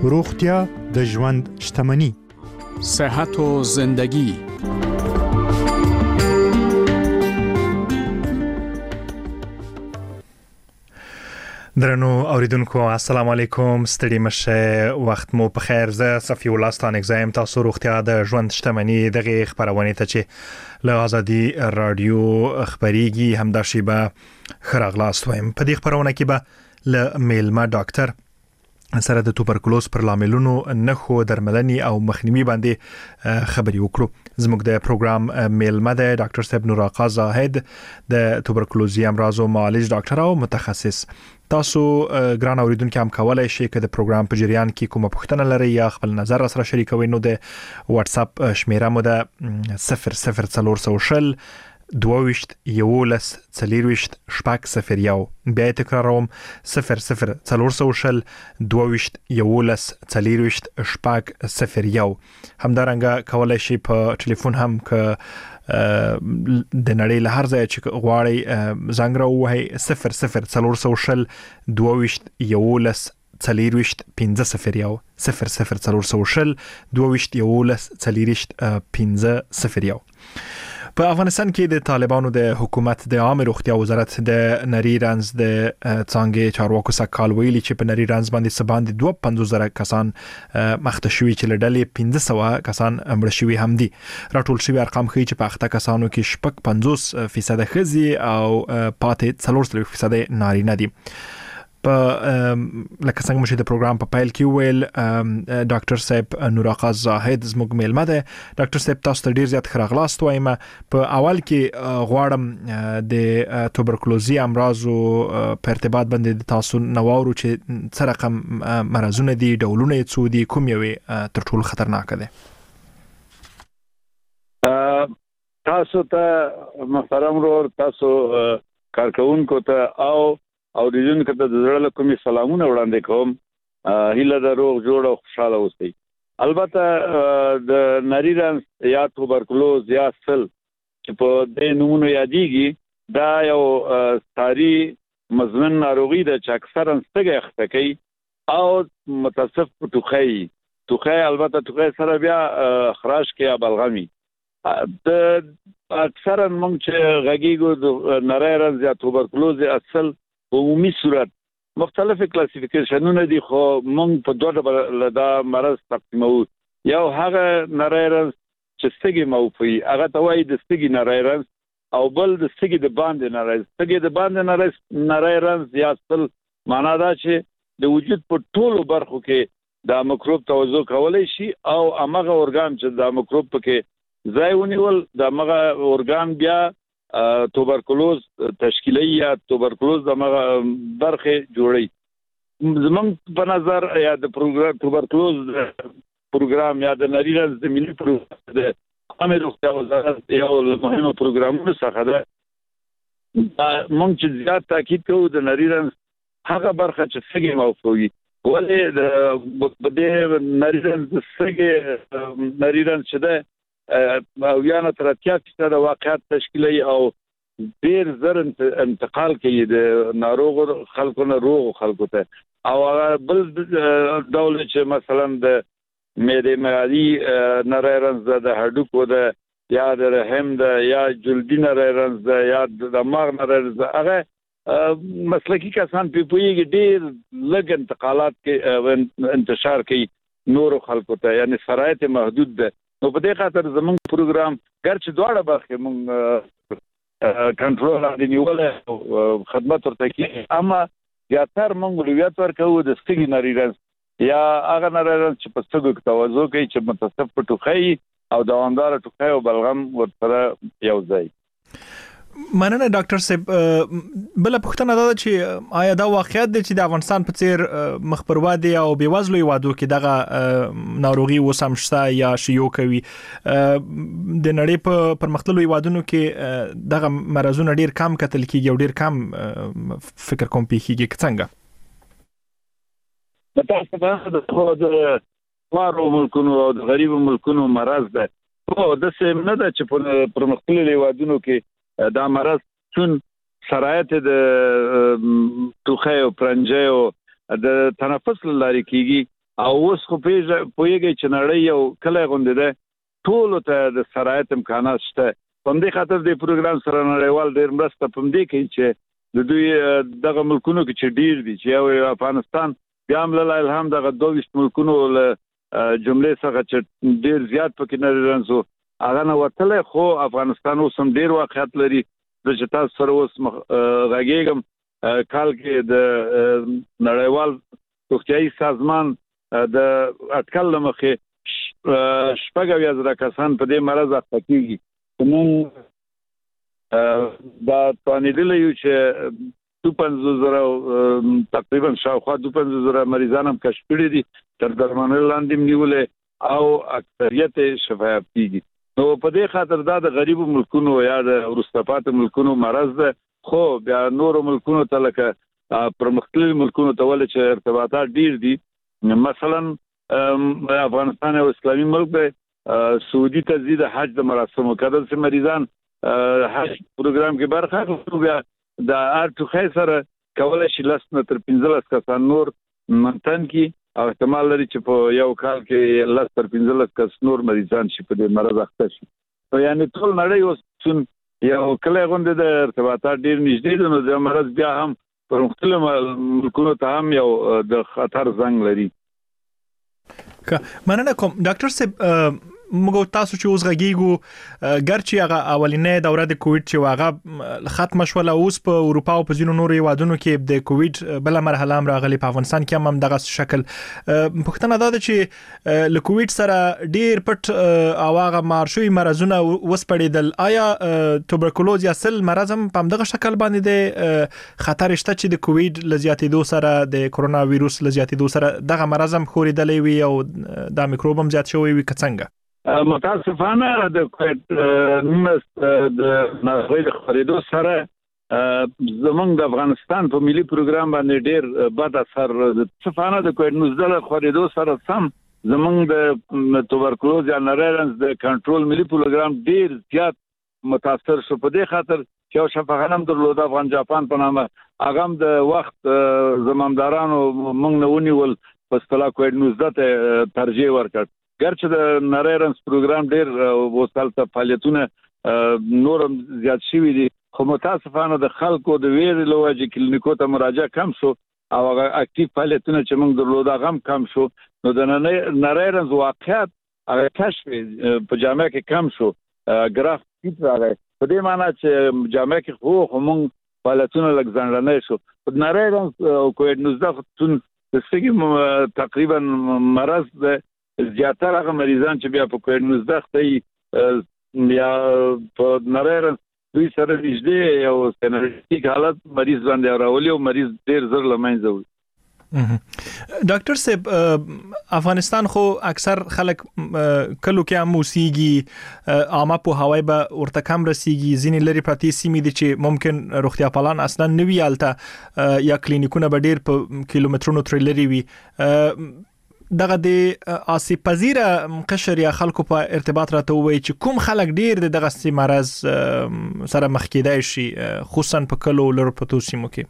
روغتیا د ژوند شتمني. صحت و زندگی. درنو اوریدونکو السلام علیکم، ستړي مشه، وخت مو په خیر. زه صفی الله ستانک زایم. تاسو روغتیا د ژوند شتمني دغه خبرونه ته چې له ازادي رادیو خبريږي همدا شیبه خراغلاست وایم. په دې خبرونه کې به له میلمه ډاکټر سره د توبرکلوز پر لاملونو نخو درملنې او مخنیوي باندې خبري وکړو. زموږ د پروګرام میلمه د ډاکټر صاحب نور آقا زاهد د توبرکلوزي امراض او معالج ډاکټر او متخصص. تاسو ګران اوریدونکو هم کولای شئ چې د پروګرام په جریان کې کومه پوښتنه لرئ یا خپل نظر سره شریکوئ. نو د واتس اپ شمیره مو د 00400 22 11 40 شپږ 01. بیا تکراروم 00400 22 11 40 شپږ 01. همدارنګه کولای شئ په ټلیفون هم ک د نړۍ له هر ځای چې غواړئ زنګ راووهئ 00400 22 11 40 501 00400 22 11 40 501. په افغانستان کې د طالبانو د حکومت د عام روغتیا وزارت د نری رنز د څنګه چارواکو سکهال ویلي چې په نری رنز باندې سباند 250,000 کسان مخته شوي چې لړلې 1500 کسان مړ شوي هم دي. راټول شوی ارقام ښیي چې په اخته کسانو کې شپږ 50% ښځې او پاتې 40% نارینه دي. په لکه څنګه مو چې د پروګرام په پیل کې ویل ډاکټر صاحب نور آقا زاهد زموږ میلمه ده. ډاکټر صاحب تاسو ته ډیر زیات خراغلاست وایم. په اول کې غواړم د توبرکلوزي امراضو په ارتباط باندې تاسو نوارو چې څه رقم مرزونه دي، ډولونه یې څو دي، کوم یو تر ټولو خطرناک دي؟ تاسو ته محترم ورور، تاسو کارکونکو ته او د جون کته د زړه له کومې سلامونه وړاندې کوم. هیله د روغ جوړ او خوشاله اوسئ. البته د نری رنز یا توبرکلوز یا سل چې په دې نومونو یادېږي دا یو ساری مزمن ناروغي ده چې اکثرا ستګه اخته کوي او متصف توخی البته توخی سره بیا خراش کې یا بلغمي. د اکثرا موږ چې غږیږو د نری رنز یا توبرکلوز اصل په عمومي صورت مختلف کلاسیفیکیشنونه دي، خو موږ په دوه ډول دا مرض تقسیمو. یو هغه نری رنز چې ستګي موفي هغه ته وایي د ستګي نری رنز، او بل د ستګي د باندې نری رنز. ستګي د باندې نری رنز یا سل معنا دا چې د وجود په ټولو برخو کې د میکروب توزیع کولای شي او هغه ارګان چې د میکروب پکې ځای ونیول د هغه ارګان بیا توبرکلوز تشکیلی یا توبرکلوز دغه برخه جوړي. زمونږ په نظر یا د پروګرام توبرکلوز پروګرام یا د نری رنز د ملي پروګرام د عامه روغتیا وزارت یو مهمه پروګرامونه څخه ده. موږ چې زیات تاکید کوو د نری رنز هغه برخه چې څنګه موفوي ولې د دې نری رنز څنګه نری رنز چې ده او یانه تر 30% د واقعیت تشکیلي او ډیر زر انتقال کوي د ناروغ خلکو نه روغ خلکو ته. او بل ډول چې مثلا د معده معدي نری رنز د هډوکو د یا د رحم د یا جلدی نری رنز یا د دماغ نری رنز هغه مسلکی کسان په پویږي ډیر لږ انتقالات کې انتشار کوي نور خلکو ته، یعنی شرایط محدود ده. نو په دې خاطر زموږ پروګرام ګرچې دواړه برخې موږ کنټرول باندې نیول خدمت ورته کوي، اما زیاتر موږ اولویت ورکوو د ستګي نری رنز یا هغه نری رنز چې په ستګو کې توزیع کوي چې متصف په ټوخی او دوامدار ټوخی او بلغم ورسره یو ځای. مننه ډاکټر صاحب. بل پوښتنه دا ده چې آیا دا واقعیت دی چې د افغانستان په څیر مخبروادي او بیوزلو هیوادو کې دغه ناروغي وسم شته یا شیو کوي؟ د نړۍ په پرمختللو هیوادونو کې دغه مرزونه ډیر کم کتل کیږي او ډیر کم فکر کوم پیږي څنګه؟ تاسو ته د فارو ملکونو او د غریب ملکونو مرز ده. او د څه نه ده چې په پرمختللو هیوادونو کې دا مرض چون شرایط د ټوخی او پرنجي او د تنفس لاري کیږي او اوس خو پوهیږي چې نړۍ یو کله غونډه ده ټول ته د سرایت امکانات شته په دې خاطر د پروګرام سره نړیوال ډېر مرسته پم دی کوي چې د دوی دغه ملکونو کې چې ډیر دي چې افغانستان بیا هم له الهام دغه 22 ملکونو له جملې څخه چې ډیر زیات پکې نه رانځو هغه نو وتله خو افغانستان اوس هم ډیر واقعیت لري د چې تاسو سره اوس غږیږم کال کې د نړیوال روغتیايي سازمان د اټکل مخه شپږ زره کسان په دې مرز اخته کیږي نن دا توانیدل یو چې 25,000 تقریبا شاوخوا 25,000 مریضان هم کشف کړي دي تر درملنې لاندې نیولې او اکثریت شفایاب کیږي نو په دې خاطر دا د غریب ملکونو یا د وروسته پاتې ملکونو مرز ده خو بیا نور ملکونو ته لکه پرمختللي ملکونو ته ول چې ارتباطات ډیر دي مثلا افغانستان یو اسلامي ملک دی سعودي ته زیات حج د مراسمو کډل چې مریضان حج پروګرام کې برخه اخلي بیا د ارټوخه سره کولای شي لسنه تر 15 کسان نور منتن کی او احتمال لري چې په یو کال کې لس تر 15 کس نور مریضان شي په دې مرض اخته شي نو یعنی ټول نړۍ اوس یو کله غونډه د ارتباطات ډیر نږدې دي نو د مرض بیا هم پر مختلفو ملکونو ته هم یو د خطر زنګ لري مننه کوم ډاکټر صاحب موږ تاسو چې اوس غږیږو ګرچې هغه اولینې دوره د کووډ چې واغه ختم شوله اوس په اروپا او په ځینو نورو هیوادونو کې د کووډ بل مرحله هم راغلي په افغانستان کې هم دغه شکل پښتنه دا چې له کووډ سره ډیر پټ او هغه مارشوي مرزونه وسپړېدل آیا توبرکلوز یا سل مرز هم په دغه شکل باندې د خطر شته چې د کووډ لزیاتېدو سره د کرونا وایروس لزیاتېدو سره دغه مرز هم خورېدلې وي او د میکروب هم زیات شوی وي څنګه متاسفانه د ناروغۍ خریدو سره زمونږ د افغانستان په ملي پروګرام باندې ډیر بد اثر متاسفانه د کووډ-19 خریدو سره سم زمونږ د توبرکلوز یا نریرنس د کنټرول ملي پروګرام ډیر زیات متاثر شو په دې خاطر چې شفاخانم درلود افغان جاپان په نامه هغه د وخت زمامدارانو مونږ نه ونیول په اصطلاح کووډ-19 ته ترجیح ورکړ ګرچې د نریرنس پروګرام ډیر وسالته فعالیتونه نورم زیات شوي دي خو متاسفانه د خلکو د ویرې لوجه کلینیکو ته مراجعه کم شو او هغه اکټیو فعالیتونه چې موږ درلود هغه کم شو نو د نریرنس واقعیت هغه کشف په جامعه کې کم شو ګراف کیټ راغی په دې معنی چې جامعه کې خو موږ فعالیتونه لږ ځنډنه شو په نریرنس او کووډ-19 د سګي تقریبا مرز د زیاتره هغه مریضان چې بیا په کووډ-19 ته یا په نریرنس دوی سره نږدې یو سنریټیک حالت مریض باندې راولي او مریض ډیر زر لمنځه وي ډاکټر صاحب افغانستان خو اکثر خلک کلو کې هم موسیقي عامه په هوای به ورته کم رسیږي ځینې لري پرتی سیمې دي چې ممکن روغتیا پالان اصلا نوی الته یا کلینیکونه به ډیر په کیلومترونو تر لري وي دغه د آسیب پذیره قشر یا خلکو په ارتباط راته وایي چې کوم خلک ډیر دغه مرز سره مخ کېدای شي خصوصا په کلو لر په سیمو کې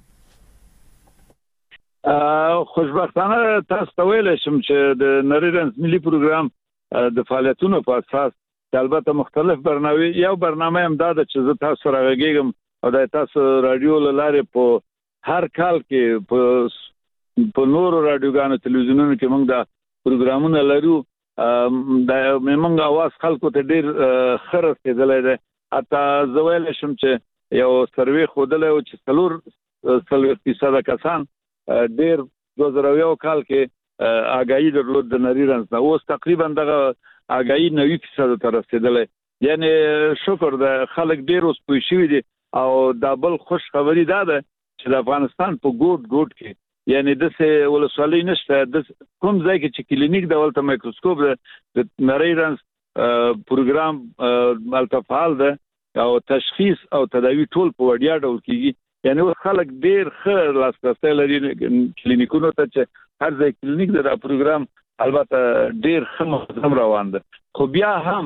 خوشبختانه تاسو ته ویل شم چې د نریرنس ملي پروګرام د فعالیتونو په اساس البته مختلف برنامه هم دا چې زه تاسو راغږیږم او د تاسو رادیو لاره په هر کال کې په نورو رادیوګانو تلویزیونونو کې موږ دا پروګرامونه لرو د موږ اواز خلکو ته ډیر خرڅ کېدلې ده اته زویل شم چې یو سروې خودلې او چې 30% کسان ډیر 2001 کال کې آگاهی درلود د نریرنس نو اوس تقریبا دغه آگاهی 90% ته رسیدلې یعنی شکر د خلک ډیر اوس پوه شوي دي او دابل خوش خبری ده چې د افغانستان په ګوټ کې یعنی د څه ولسوالۍ نشته د کوم ځای کې چې کلینیک د ولته مایکروسکوپ د نریرنس پروګرام التفعال ده او تشخیص او تداوی ټول په وړیا ډول کیږي یعنی خلک ډیر ښه لاسرسي لري کلینیکونو ته چې هر ځای کلینیک د پروګرام البته ډیر ښه منظم روان ده خو بیا هم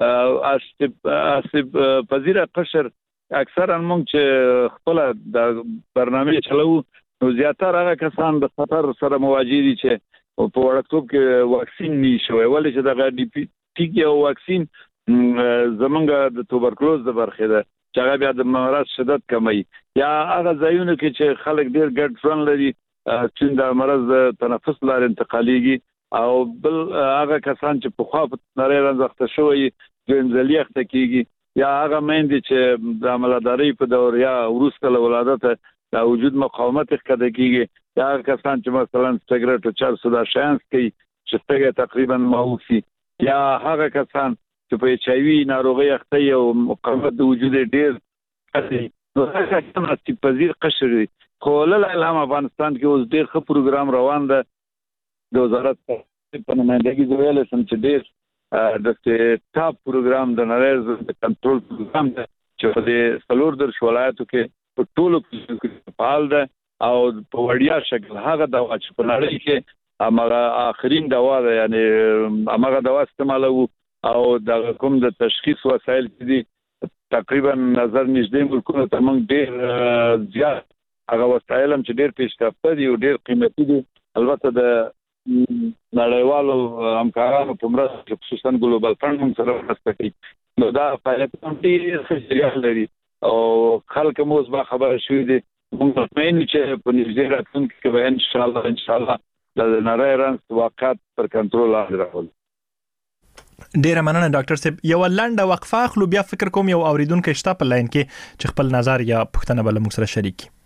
آسیب پذیره قشر اکثرا موږ چې خپل د برنامه چلو نو زیاتره هغه کسان د خطر سره مواجه دي چې په وړکتوب کې واکسین نشوي ولې چې دغه ډي پی ټي کې واکسین زمونږ د توبرکلوز د برخې ده چې هغه بیا د مرض شدت کموي یا هغه ځایونه کې چې خلک ډیر ګډ ژوند لري چې د مرض د تنفس لارې انتقاليږي او بل هغه کسان چې په خوا په نری رنځخته شوی ځنځلي اخته کیږي یا هغه مېندې چې د عملداري په دور یا وروسته له ولادت د وجود مقاومت ښکته کیږي یا کسان چې مثلا سیګریټ او چرس دا شانس کوي چې څنګه تقریبا معوفي یا هغه کسان چې په ایچ ای وی ناروغي اخته او مقاومت د وجود ډیر کوي نو هغه څنګه چې پذیر قشر خو له اعلان افغانستان کې اوس ډیر ښه پروګرام روان ده د وزارت په نمائندګۍ ویل سم چې ډیر د ټاپ پروګرام د نړۍ د کنټرول پروګرام ده چې په دې څلور درش ولایتو کې په ټولو کې فعال ده او په وړیا شکل هغه دوا چې په نړۍ کې هغه اخرین دوا ده یعنی هغه دوا استعمالو او د کوم د تشخیص وسایل دي تقریبا نظر نږدې ملکونو ته موږ ډیر زیات هغه وسایل هم چې ډیر پیشرفته دي او ډیر قیمتي دي البته د نړیوالو همکارانو په مرسته خصوصا ګلوبال فند هم سره مرسته کوي نو دا فعالیتونه ډیر ښه لري او خلک مو اوس با خبره شوي دي موږ مطمئن چې په نږدې راتلونکي کې به ان شاء الله د نړۍ رنځ واقعات پر کنټرول لاندې راولو. ډیره مننه ډاکټر صاحب یو لنډه وقفه اخلو بیا فکر کوم یو اوریدونکو شته په لاین کې چې خپل نظر یا پوښتنه بل موږ سره شریک کړي.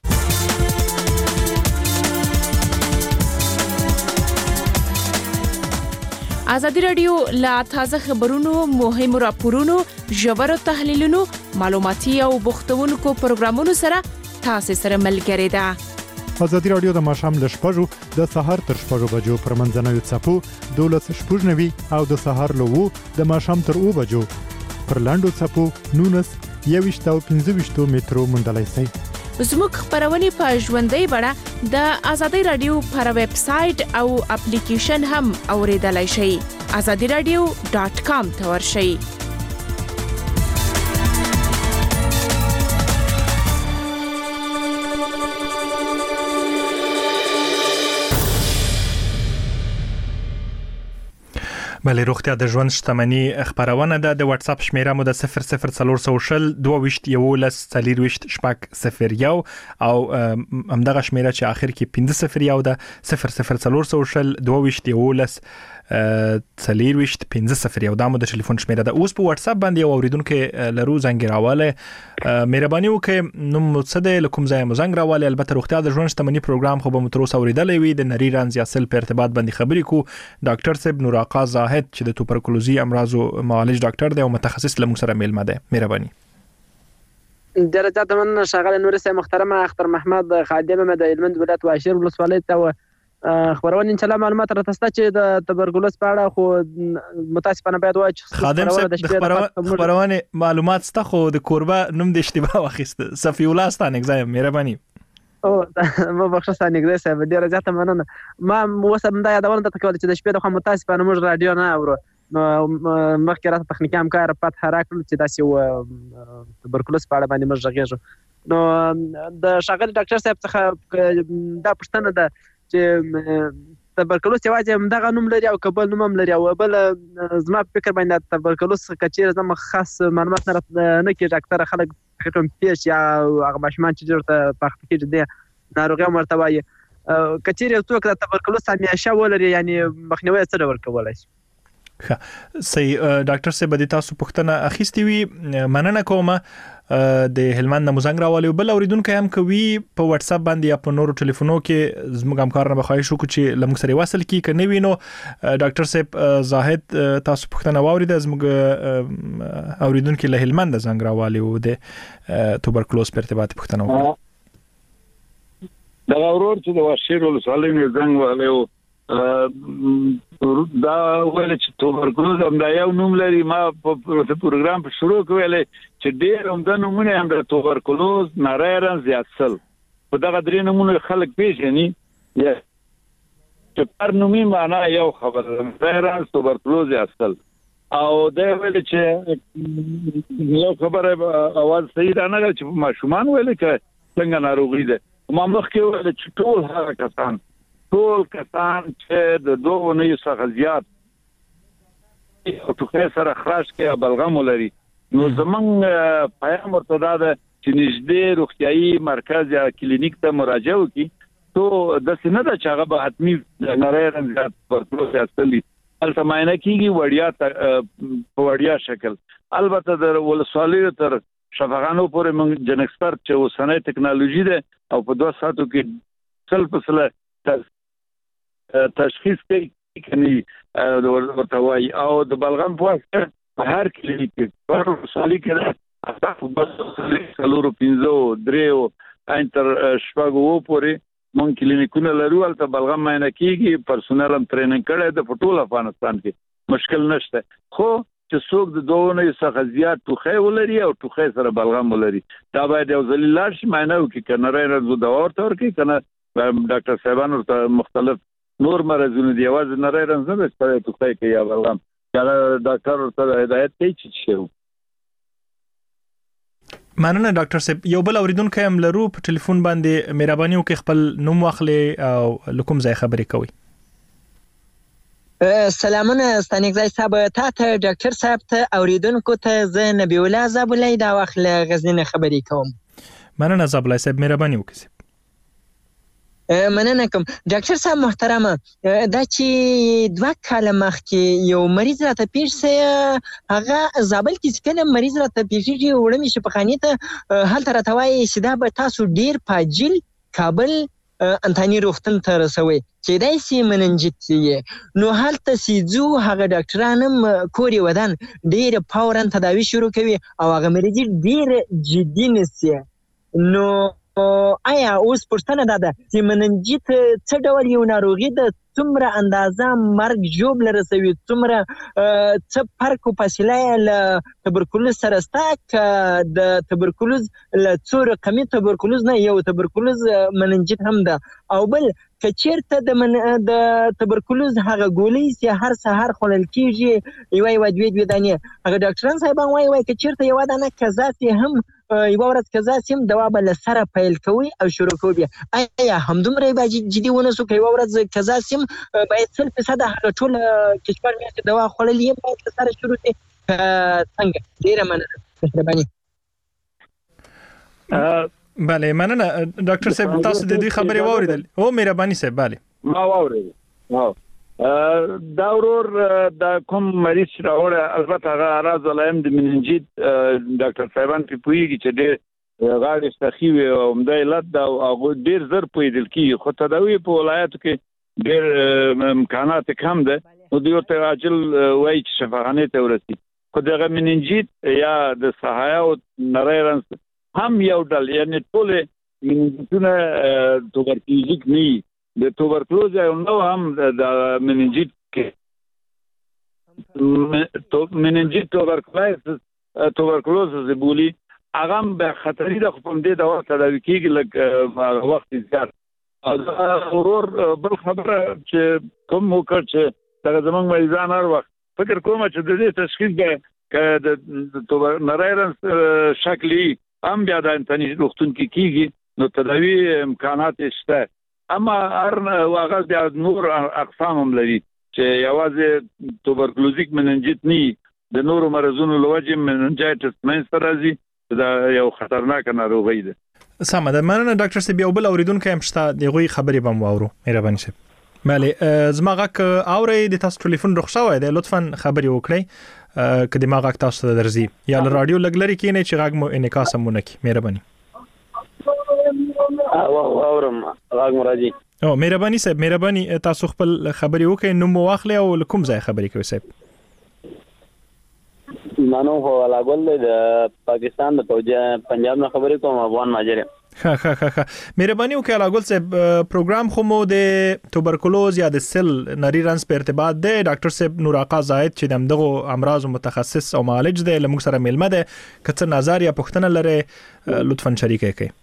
ازادي رادیو لا تازه خبرونو مهمو راپورونو ژورو تحلیلونو معلوماتي او بوختونکو پروګرامونو سره تاسو سره ملګری ده. ازادي رادیو د ماښام ل 6:00 د سهار تر 6:00 بجو پر منځنوي څپو 12:90 او د سهار له 2 د ماښام تر 2 بجو پر لاندو څپو 19 او 15 مترو مندلای سي. زموږ خبرونه په ژوندۍ بڼه د ازادي رادیو پر ویب سټ او اپلیکیشن هم اوریدلای شئ. azadiradio.com ته ورشئ. بله روغتیا د ژوند شتمنۍ خبرونه ده د واتس اپ شمیره مو د 00400 22 11 40 او همدغه شمیره چې اخر کې 501 ده 00400 22 11 40 دا مو د ټلیفون شمیره ده. اوس په واتس اپ باندې یو اوریدونکو لرو زنګ راواله مهرباني وکړئ نو متصد لکم ځای مو زنګ راواله البته روغتیا د ژوند شتمنۍ پروګرام خو به متروس اوریدلې وي د نری رنځ یا سل په ارتباط باندې خبرې کو ډاکټر صاحب نور آقا زاهد چې د توبرکلوزي امراض معالج ډاکټر دی او متخصص لمو سره میلمه ده. مهرباني. درجات من شغال نور سه محترمه اختر محمد خادم د هلمند ولایت واشیر ولسوالۍ ته خبرونه ان شاء الله معلومات راته چې د تبرکلوز په اړه خو متاسفانه باید وای چې خادم صاحب خبرونه معلومات ستا خو د کوربه نوم د اشتباه واخیست صفی الله ستانه ځای مهرباني او ما بخښه ستانه صاحب ډیره زیاته مننه ما وسم دا یادونه ته کول چې د شپې د خو متاسفانه موږ رادیو نه اورو نو مخکې راته تخنیکی همکار پات حراکل چې داسې و تبرکلوز په اړه باندې موږ غږیږو نو د شاګرد ډاکټر صاحب څخه دا پوښتنه ده چې تبرکلوز یوازې دغه نوم لري او قبل نوم هم لري او بل زما فکر باندې تبرکلوز کچیر زما خاص معلومات نه کې ډاکټر خلک کوم پیش یا هغه ماشمان چې ډېر پخت کې دي ناروغي مرتبه کچیر یو څوک د تبرکلوز همیشه ولري یعنی مخنیوي څه ډول کولای شي. صحیح ډاکټر صاحب د تاسو پوښتنه اخیستی وی مننه کوم د هلمند نموزنګ راولي بل اوریدونکو هم کوي په واتس اپ باندې یا په نورو ټلیفونو کې زموږ همکارانو به خواهش وکړو چې لمږ سره وصل کی کنه وینو ډاکټر صاحب زاهد تاسو پوښتنه واورید زموږ اوریدونکو له هلمند زنګ راولي او د توبرکلوز په ارتباط پوښتنه وکړه دا ورور چې د واشیر ولسوالۍ زنګ والو دا ول چې توبرکلوز هم دا یو نوم لري ما په پروګرام په شروع کې ویلې چې ډېر هم د نومونه هم د توبرکلوز نری رنځ یا سل په دغه درې نومونه خلک پیژني یا چې پر نومي معنا یو خبره نری رنځ توبرکلوز یا سل او دا ویل چې یو خبره اواز صحیح نه ده چې ماشومان ویل چې څنګه ناروغي ده ما مخکې ویل چې ټول هغه کسان ټول کسان چې د دوه نه څخه زیات او ټوخی سره خراش کې بلغم ولري نو زمونږ پیغام ورته دا ده چې نږدې روغتيایي مرکز یا کلینیک ته مراجعه وکړي تو د سینه د چاغه به حتمی نری رنګ پرتلوس اصلي البته معاینه کیږي وړیا شکل البته د ولسوالیو تر شفاخانو پورې موږ جن ایکسپرت چې وسنۍ ټکنالوژي ده او په 2 ساعتو کې څل فاصله تشخیص کوي کني ورته وایي او د بلغم په هر کلینیک کې په وسالي کې تاسو بس څلورو 15 دریو انټر شپږو پورې مونږ کلینیکونه لرو البته بلغم معاینه کیږي پرسونل هم ټریننګ کړي د ټول افغانستان کې مشکل نشته خو چې څوک د دوه نه څخه زیات ټوخی ولري او ټوخی سره بلغم ولري دا باید یو ځل لاړ شي معاینه وکړي کنه راځو دوا ورته ورکړي کنه ډاکټر صاحبانو ته مختلف نور مرزونه دی आवाज نه راځي چې ټوخی کې یا بلغم دا ډاکټر ورته هدایت کوي چې شو مننه ډاکټر صاحب یو بل اوریدونکو هم لرو په ټلیفون باندې مهرباني وکړئ خپل نوم واخلئ او لکم ځای خبرې کوئ سلامونه ستانګزای صاحب ته ډاکټر صاحب ته اوریدونکو ته زه نبی الله زابلای دا وخت له غزنین خبرې کوم مننه زابلای صاحب مهرباني وکړئ مننه کوم ډاکټر صاحب محترمه دا چې 2 کال مخکې یو مریض راته پیښ سي هغه زابل کې څنګه مریض راته پیښیږي وړم شي په خاني ته هلته راته وایي چې دا به تاسو ډیر پاجل کابل انتانی روغتون ته رسوي چې دای سي مننجیت نو هلته سيزو هغه ډاکټرانم کوري ودان ډیر فورن تداوی شروع کوي او هغه مریض ډیر جدي نسي نو آیا اوس پښتنه ده چې مننجیت څه ډول یو ناروغي ده څومره اندازه مرګ جوب لرسوي څومره څه فرق او فاصله له تبرکلوز سره ستا د تبرکلوز له څو رقمي تبرکلوز نه یو تبرکلوز مننجیت هم ده او بل کچیرته د تبرکلوز هغه ګولۍ چې هر سحر خلل کیږي یو دوی دانه هغه ډاکټران صاحبان وایي کچیرته یو دانه کزا چې هم یو ورځ کزا سیم دوا بل سره پیل کوي او شروع کوي آیا همدومره به جدي ونسو کوي ورځ کزا سیم باید 100% هغه ټول کشور مې دوا خلل یې باید سره شروع شي څنګه ډیره مننه مهرباني بله مننه ډاکټر صاحب تاسو د دې خبرې واوریدل او مهرباني صاحب bale ما واورید دا ورور د کوم مریض راوړ البته هغه راز ولایم د مننجیت ډاکټر صاحبان په پویږي چې ډېر غاړې استخیوي او مده علت دا هغه ډېر زر پویدل کی خو تداوی په ولایتو کې ډېر امکانات کم ده نو دوی ته عاجل وایي چې شفاخانه ته ورسي خو دغه مننجیت یا د صحایا او نریرنس هم یو ډول یعنی ټول مننجیتونه توبرکلوزیک نه د توبرکلوز یو نو هم د مننجیت کې مننجیت توبرکلوز زبولی هغه به خطرې د خپل دې دوا تداوی کیږي لږ وخت زیات ضرور بل خبره چې کوم وکړ چې دا زمونږ مریضان هر وخت فکر کوم چې د دې تشخیص به د توبر نریرنس شکلی هم بیا د انتنی روغتون کې کیږي نو تداوی امکانات شته اما هر واغه بیا نور اقسام هم لري چې یوازې توبرکلوزیک مننجیت نه د نورو مرزونو لوجه مننجایتس منځ راځي دا یو خطرناک ناروغي ده سم ده مننه ډاکټر صاحب یو بل اوریدونکو هم شته دغه خبرې بم واورو مهرباني صاحب بله زماغه اوري د تاسو ټلیفون رخصه ده لطفا خبري وکړئ کدی ما غاک تاسو ته درځي یا له رادیو لګلري کې نه چې غاګ مو انعکاس مونږ کی مهرباني اورم غاګ مرادي او مهرباني صاحب مهرباني تاسو خپل خبري وکړئ نو مو واخلې او کوم ځای خبري کوي صاحب مانو هو لاګول د پاکستان د پنجاب نه خبرې کوم افغان ماجر ها مهرباني وکړئ لاګول صاحب پروګرام خو مو د توبرکلوز یا د سل نریرنس په ارتباط ده ډاکټر صاحب نور آقا زاید چې دغه امراض متخصص او معالج ده لمغ سره ملمه ده کڅ نظر یا پښتنه لره لطفا شریک کړئ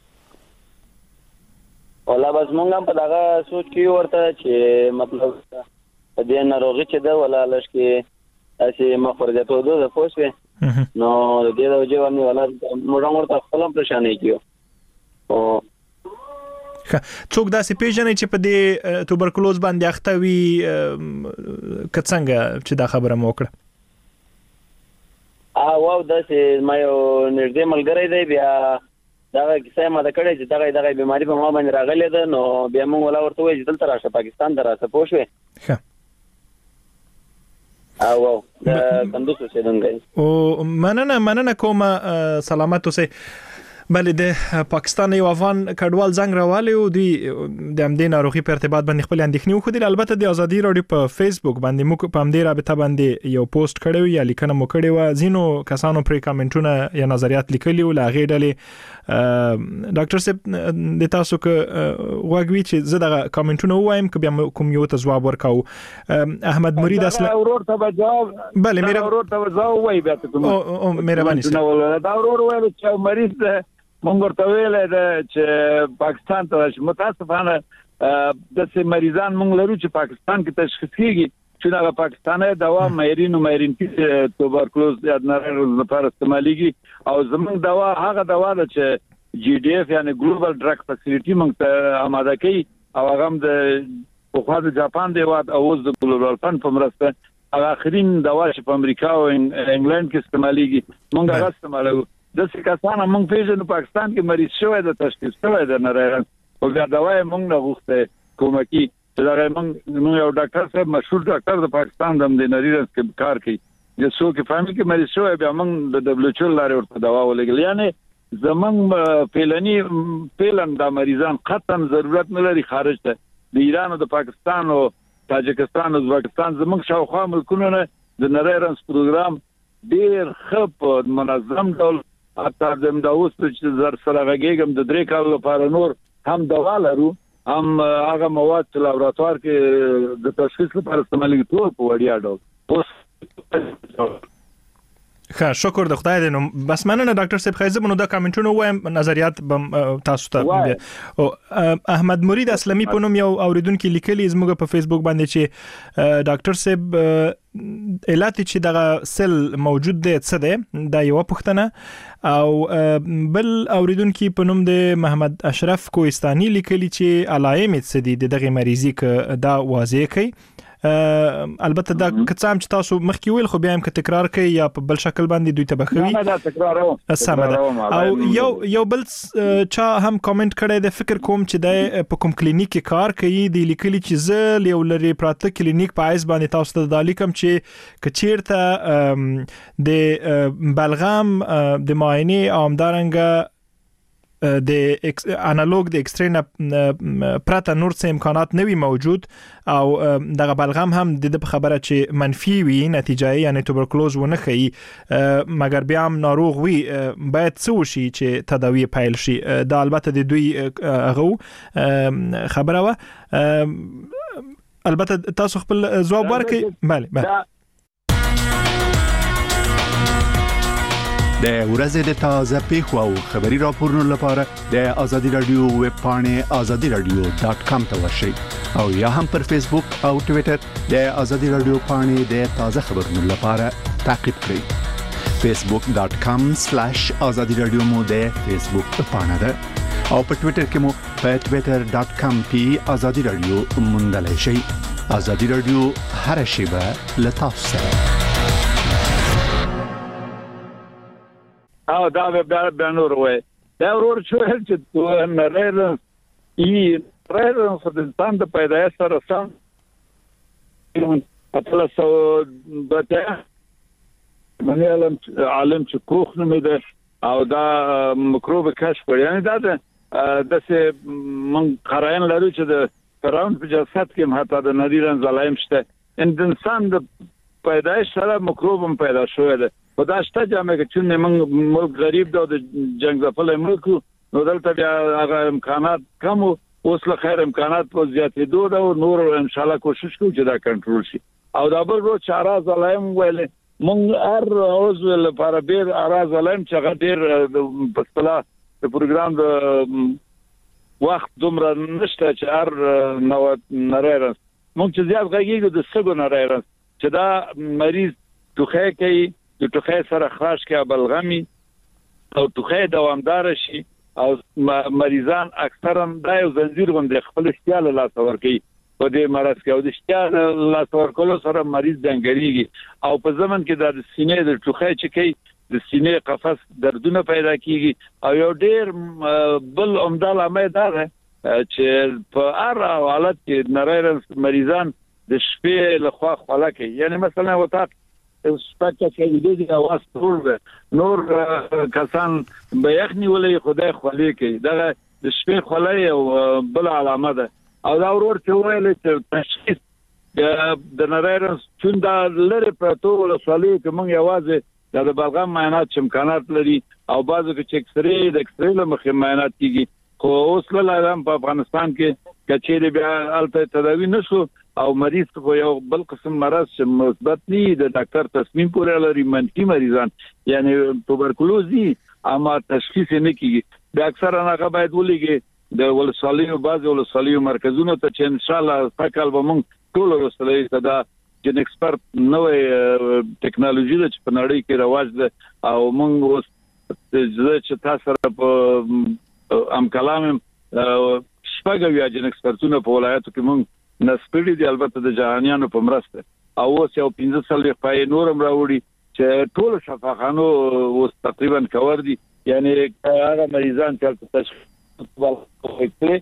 ولا بس مونږ په دغه سوچ کې ورته چې مطلب دې ناروغي چې ده ولا لږ کې اسی مخورجته ده د پوسوي نو دې د وجه باندې ولا موږ ورته خپل پریشانې کیو او څوک داسې پیژنې چې په دې توبرکلوز باندې اخته وي کڅنګ چې دا خبره مو وکړه واو داسې ما یو نږدې ملګری دی بیا دا کیسه ما د کړې چې دغه بیماری په ما باندې راغلې ده نو بیا موږ ولا ورته وایي چې دلته راشه پاکستان ته راشه پوه شوې واو د کندوز اوسېدونکی او مننه کوم سلامت اوسئ بلې د پاکستان یو افغان کډوال زنګ راوالی او دوی د همدې ناروغي په ارتباط باندې خپل اندېښنې وښودلې البته د ازادي رادیو په فیسبوک باندې موږ په همدې رابطه باندې یو پوسټ کړو یا لیکنه مو کړې و ځینو کسانو پرې کمنټونه یا نظریات لیکلي و لا غې ډلې ډاکټر صاحب د تاسو که واګوي چې زه د کمنټونه وایم که بیا کوم یو ته جواب ورکاو احمد مرید اصلا اورور ته جواب بله میرا اورور ته جواب وای بیا ته کوم مهرباني دا اورور وایي چې مریض مونږ ورته ویل چې پاکستان ته راشي متاسفانه د سه مریضان مونږ لرو چې پاکستان کې تشخیص کیږي چې دا پاکستاني دوا مېرین توبرکلوز یا نړیوال لپاره استعماليږي او زمونږ دوا هغه دوا ده چې جی ډی اف یعنی ګلوبل ډرګ فیسیلیټي مونږ ته آماده کوي او هغه د په خاطر جاپان دی او د ګلوبل فند په مرسته هغه اخرین دوا چې په امریکا او انګلند کې استعماليږي مونږ هغه استعمالو د سکاسانه مونږ پیژنو پاکستان کې مریض شوی د تشخیص شوی د نړیوال او بیا دوا مونږ نه غوښته کومکی چې دا مونږ یو ډاکټر صاحب مشهور ډاکټر د پاکستان د نړیوال کې کار کوي د څو کې فامily کې مریض شوی بیا مونږ د دبليو ایچ او لارې ورته دوا ولګل یعنی زمونږ پیلن د مریضان قطعا ضرورت نه لري خارج ته د ایران او د پاکستان او تاجکستان او ازبکستان زمونږ شاوخوا ملکونو نه د نړیوال پروګرام ډیر خپ منظم ډول حتی د اوس چې زر سره غږیږم د 3 کال لپاره نور هم دوا لرو هم هغه مواد چې لابراتوار کې د تشخیص لپاره استعمالېږي ټول په وړیا ډول اوس ښه شکر د خدای دې نو بس مننه ډاکټر صاحب خیزه نو دا کمنټونه وایم نظریات تاسو ته او احمد مرید اسلامي په نوم یو اوریدونکو لیکلي زموږ په فیسبوک باندې چې ډاکټر صاحب علت چې دغه سل موجود دی څه دی دا یو پوښتنه او بل اوریدونکو په نوم د محمد اشرف کوهستاني لیکلي چې علائم څه دي دغه مریضي ک دا واضح کوي البته دا کڅام چې تاسو مخکې ویل خو بیا هم که تکرار کوي یا په بل شکل باندې دوی ته بخوي نه دا تکراروم او یو بل چا هم کامنټ کړی د فکر کوم چې د په کوم کلینیک کې کار کوي د لیکلي چې زه یو لري پراته کلینیک په ایس باندې تاسو ته د لیکم چې کچیرته د بلغم د معاینه عامدارنګه د انالوګ د ایکس رې پراته نور څه امکانات نوي موجود او دغه بلغم هم د خبره چې منفي وي نتیجه یعنی توبرکلوز ونه خي مګر بیا هم ناروغ وي باید څه وشي چې تداوی پیل شي دا البته د دوی غو خبره و البته تاسو خپل جواب ورکړئ bale د ورځې د تازه پیښو او خبري راپورونو لپاره د ازادي رادیو ویب پاڼې azadiradio.com ته ورشئ او یا هم پر فیسبوک او ټوئیټر د ازادي رادیو پاڼې د تازه خبرونو لپاره تعقیب کړئ facebook.com/azadiradio مو د فیسبوک پاڼه ده او په ټوئیټر کې مو په twitter.com/azadiradio موندلای شئ ازادي رادیو هر شیبه لتاسو سره او دا به نور وای دا ورور چې تو نړیوال خدمتان د پیدایښت سره سم په تاسو بته باندې عالم چې کوخ نه ده او دا مکروب کشف کړی یعنی دا د من قرائن لري چې د فراون په جسد کې حتی د نادرن زلایم شته انسان د پیدایښت سره مکروب هم پیدا شوی ده په دا شته جامه کې چې موږ ملک غریب د جنگ ځپلې ملک نو دلته هغه امکانات کم اوس له خیر امکانات په زیاتېدو ده او نور ان شاء الله کوشش کوو چې دا کنټرول شي او دا بل ورو چاره زلایم ویل موږ هر اوس لپاره بیر اراز زلایم چې غډیر په اصطلاح د پروګرام د وخت دومره نشته چې هر نو نړیوال موږ چې زیات غږیږو د سګو نړیوال چې دا مریض توخه کوي د توخه سره خراش کې بلغمي او توخه دوامدار شي او مریضان اکثرا دا یو زنجیر غوندې خپل اشتیال لا تصور کوي په دې مرض کې او د اشتیال لا تصور کولو سره مریض ځنګړيږي او په ځمن کې د سینې د ټوخی چې کوي د سینې قفس دردونه پیدا کیږي او یو ډیر بل عمده لامل دا ده چې په هر حالت کې نریرنس مریضان د شپې له خوا خلا کوي یعنی مثلا وتا سپکه چې د دې اواز ټول نور کسان به یخني ولې خدای خولي کوي دا د شپې خولي او بل علامه ده او دا ورور چې ویل چې تشخیص د نریرنس څنګه لري پروتو له سوالي کوم یوازې د بلغم معاینات امکانات لري او بعضو کې ایکس ری د ایکس ری له مخې معاینات کیږي خو اوس له په افغانستان کې کچېری بیا الته تداوی نشو او مریض خو یو بل قسم مرض چې مثبت ني د ډاکټر تصمیم پورې لري منفي مریضان یعنی توبرکلوز دي اما تشخیص نه کیږي د اکثر هغه باید ولګي د ولسوالیو بعض ولسوالیو مرکزونو ته چې ان شاء الله تکل به موږ ټول ورسره ته جن ایکسپرت نوې ټیکنالوژي چې په نړۍ کې رواج ده او موږ اوس چې تاسو سره په ام کلام شپږ ویا جن ایکسپرتونه په ولایتو کې موږ نسپړي دي البته د جهانيانو په مرسته او اوس یو 15 سال په نورم راوړي چې ټول شفاخانو اوس تقریبا کور دي یعنی هغه مریضان چې تشخیص ورکړي.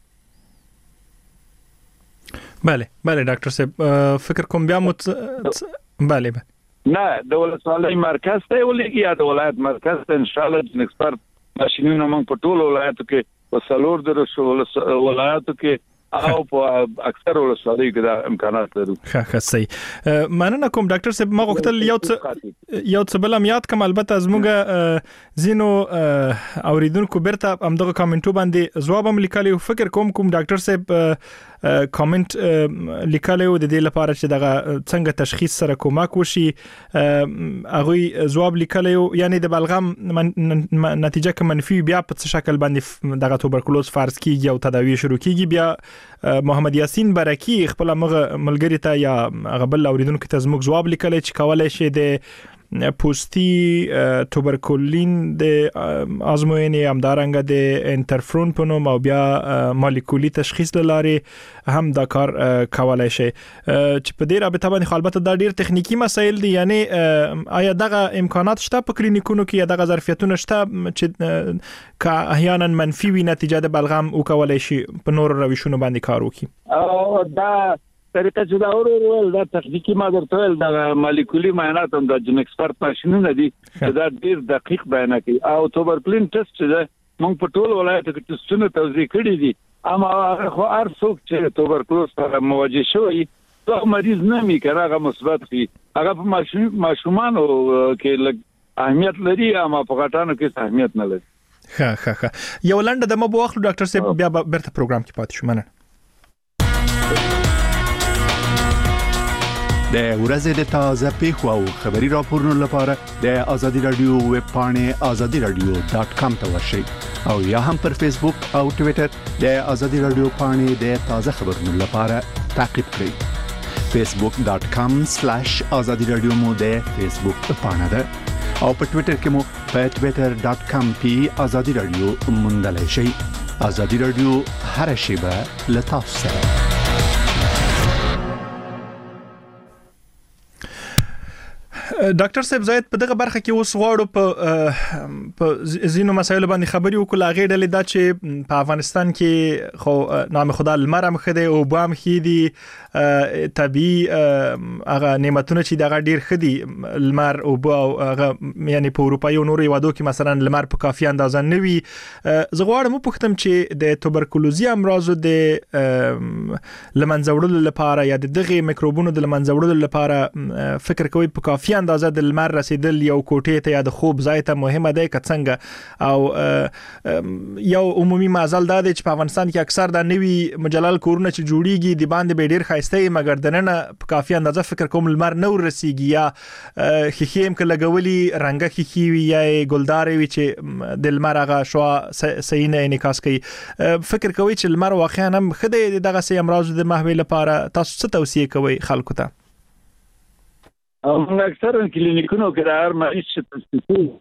بله ډاکټر صاحب فکر کوم بیا بله نه د ولایت مرکز ته ولګي یا د ولایت مرکز ته ان شاء الله د ایکسپرت ماشينونو موږ په ټول ولایتو کې په سلور د ولایتو کې او په اکثر ولسوالیو کې دا امکانات لري. ښه صحیح مننه کوم ډاکټر صاحب ما غوښتل یو څه بل یاد کوم البته زموږ زینو اوریدونکو برته همدغه کامنټو باندې جواب هم لیکلی فکر کوم ډاکټر صاحب کامنټ لیکلی و د دې لپاره چې دغه څنګه تشخیص سره کومک وشي هغه جواب لیکلی یعنی د بلغم نتیجه کې منفي بیا په څه شکل باندې دغه توبرکلوز فرض کیږي او تداوی شروع کیږي بیا محمد یاسین برکی خپل ملګری ته یا غبل اوریدونکو ته زموږ جواب لیکلی چې کولای شي د پوستی توبرکولین د ازموینې همدارنګه د انټرفرون په نوم او بیا مالیکولي تشخیص لاري هم دا کار کولای شي چې په دې رابطه باندې البته دا ډیر تخنیکی مسایل دي یعنی آیا دغه امکانات شته په کلینیکونو کې یا دغه ظرفیتونه شته چې کا احیانا منفي وي نتیجه د بلغم او کولای شي په نور روشونو باندې کار وکړي او دا طریقه چې دا اورول دا تخنیکی ما درته ول دا مالیکولي معاینات هم د جن ایکسپرت ماشينونه دي دا ډیر دقیق بیان کوي او توبرکلین ټیسټ ده موږ په ټول ولایتو کې ټیسټونه توزیع کړي دي اما خو هر څوک چې توبرکلوز سره مواجه شوی څو مریض نه می کړه هغه مثبت وي هغه په ماشومانو کې لږ اهمیت لري اما په غټانو کې اهمیت نه لري. ښه یو لنډه د مبو اخلو ډاکټر صاحب بیا برته پروګرام کې پاتې شو مننه. د ورځې د تازه پیښو او خبري راپورونو لپاره د آزادي رادیو ویب پاڼې azadiradio.com ته ورشئ او یا هم پر فیسبوک او ټوئیټر د آزادي رادیو پاڼې د تازه خبرونو لپاره تعقیب کړئ. facebook.com/azadiradio مو د فیسبوک پاڼه ده او په ټوئیټر کې مو په twitter.com /azadi radio موندلای شئ. آزادي رادیو هر شیبه له تاسو سره. ډاکټر صاحب زاید په دغه برخه کې اوس غواړو په زینو مسایلو باندې خبري وکړو هغه ډلې دا چې په افغانستان کې خو نام خدای لمر هم خدي او بام خېدي طبي هغه نعمتونه چې دغه ډیر خدي لمر او هغه یعنی په اروپا یو نور یوادو کې مثلا لمر په کافي اندازه نه وي زغواړم پوښتم چې د توبرکلوزي امراضو د لمنځوړلو لپاره یا دغه میکروبونو د لمنځوړلو لپاره فکر کوي په کافي اندازه د لمر رسیدل یو کوټې ته یا د خوب ځای ته مهمه ده که څنګه او یو عمومي معضل ده چې په افغانستان کې اکثر د نوي مجلل کورونه چې جوړیږي د باندې به ډیر خاصه مګر دنه په کافي اندازه فکر کوم لمر نور رسیږي یا خخیم کې لګولي رنګه خخي وي یا ګلداري وي چې د لمر هغه شوا صحیح نه انعکاس کوي فکر کوي چې لمر واقعا هم خدای دغه سي امراض د محوي لپاره تاسو څه توصيه کوي خلکو ته؟ موږ اکثر کلینیکونو کې د هر مریض چې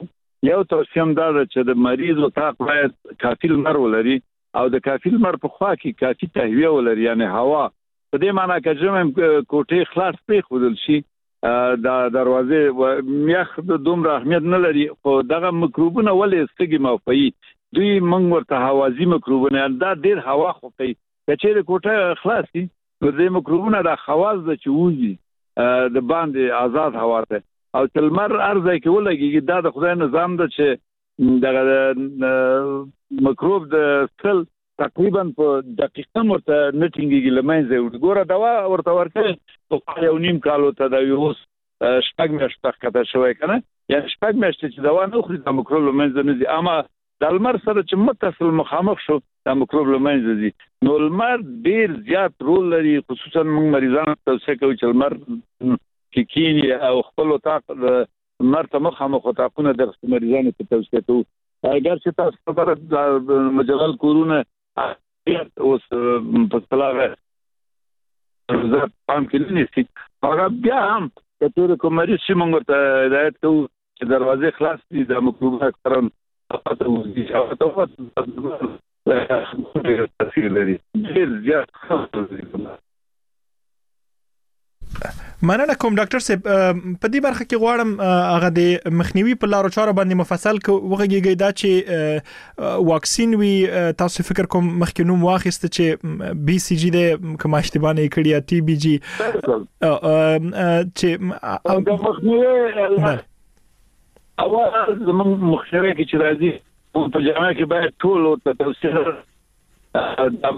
یو توصیه هم دا ده چې د مریض اتاق باید کافي لمر ولري او د کافي لمر په خوا کې کافي تهویه ولري یعنی هوا په دې معنی کې چې کوټې خلاص پرې خودل شي د دروازې میخ د دومره اهمیت نه لري خو دغه میکروبونه ولې استګي موفي دوی موږ ورته هوازي میکروبونه دا ډېر هوا خوپي چې کوټه خلاص شي نو د میکروبونه د خواص د چوزي د باندې آزاد هوا ته او تلمر ارزه کې ولګي دا د خدای نظام ده چې دغه میکروب د سل تقریبا په دقیقه مرته نټینګي لمنځه وګوره دوا ورته ورکړي په یو نیم کالو ته د ویروس شپږ میاشتې کته شوی کنه یا شپږ میاشتې چې دوا نه خوري د میکروب لمنځه نه دي اما د لمر سره چې متصل مخامخ شو د میکروب لمنځه دي نو لمر ډیر زیات رول لري خصوصا موږ مریضانو ته څه کوي چې لمر کې کینی او خپل اتاق لمر ته مخامخ اتاقونه د مریضانو ته توصیه کوو اگر چې تاسو په مجلل کورونه اوس په طلاغه زه پام کې نه سي هغه بیا هم کتور کومري چې موږ ته هدایت کوو چې دروازې خلاص دي د مکروبه کرن تاسو او تاسو تاثیر لري ډیر زیات مننه کوم ډاکټر صاحب په دې برخه کې غواړم هغه د مخنیوي په لارو چارو باندې مفصل وغږیږي دا چې واکسین وی تاسو فکر کوم مخکې نوم واخیست چې بي سي جي د کوم اشتباه نه کړی یا ټي بي جي چې د مخنیوي او زموږ مخنیوي کې چې راځي په جامعه کې باید ټول ته توصیه د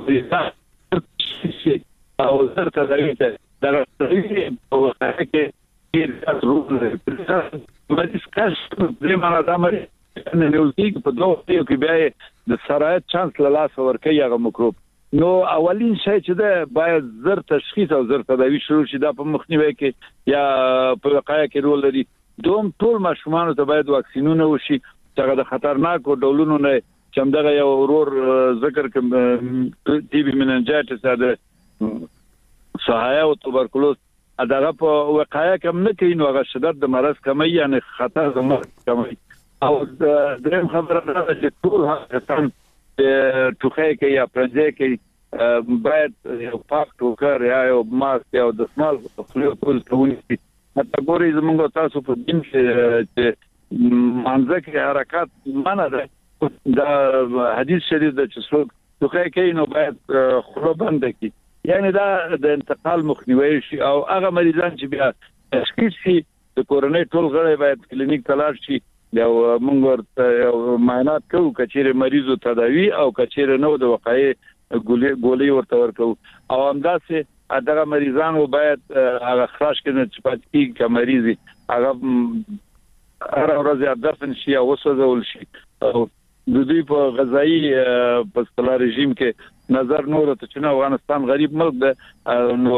امریکا او زرته دغه دا راځي په وخت کې د روغ مریض کاش د مرادمري نه نوځي په دوه کې بیا د سرایت چانس له لاس ورکړي هغه میکروب نو اولین شی چې دا باید زر تشخیص او زر تداوی شروع شي د په مخنیوي کې یا په وقایه کې رول لري دوم ټول ماشومان ته باید واکسینونه وشي چې د خطرناکو ډولونو نه چې دغه یو ورور ذکر کوم ټي بي مننجایټس د صحایا او توبرکلوز دغه په وقایه کم نه کوي نو هغه شدت د مرض کمی یعنی خطر د مرض کمی او دریم خبره ده چې ټول هغه ټوخی کې یا پرځه کې باید یو پاک ټوکر یا یو ماسک یا د سمال خپل ټولونی حتی ګوري زموږ تاسو په دین چې منځ کې حرکت معنا ده دا حدیث شریف د چې څوک ټوخی کوي نو باید خوله بند کړي یعنی دا د انتقال مخنیوي شي او هغه مریضان چې بیا تشخیص شي د کورونې ټول غړي باید کلینیک ته لاړ شي یو موږ ورته معاینات کوو کچېره مریضو تداوی او کچېره نو د وقایي ګولۍ ورته ورکو او همداسې دغه مریضانو باید هغه خلاص کړي چې پاتې کې مریضي هغه هر ورځ دفن شي او وسوځول شي او د دوی په غذایی په اصطلاح رژیم کې نظر نور ته چې افغانستان غریب ملک ده نو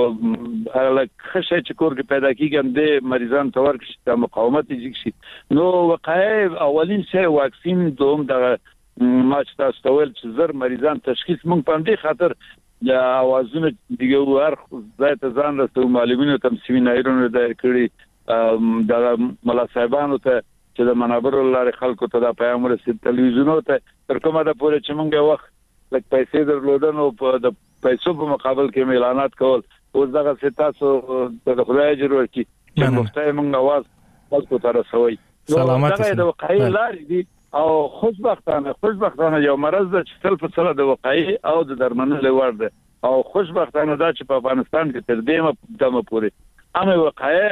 خشه چې کور کې پیدا کیږي د مریضان تور کې د مقاومت شي نو وقایع اولین شی واکسین دوم د ماچ تاسو ول چې زر مریضان تشخیص مونږ په دې خاطر یا اوازونه دیګو هر ځای ته ځان رسو معلومینو تم سیمینارونو دایر کړی د ملا صاحبانو ته چې د منابر لاره خلکو ته د پیغام رسید تلویزیونو ته تر کومه د پوره چې مونږه وخت لکه پیسې درلودنو په د پیسو په مقابل کې اعلانات کول اوس دغه ستاسو د خدای اجر ورکړي چې مفتای مونږ आवाज خلکو ته رسوي سلامات اوسئ د وقایع لارې دي او خوشبختانه یو مرض چې تل په سره د وقایع او د درملنې وړ ده او خوشبختانه دا چې په افغانستان کې تر دې دمه پورې امه وقایع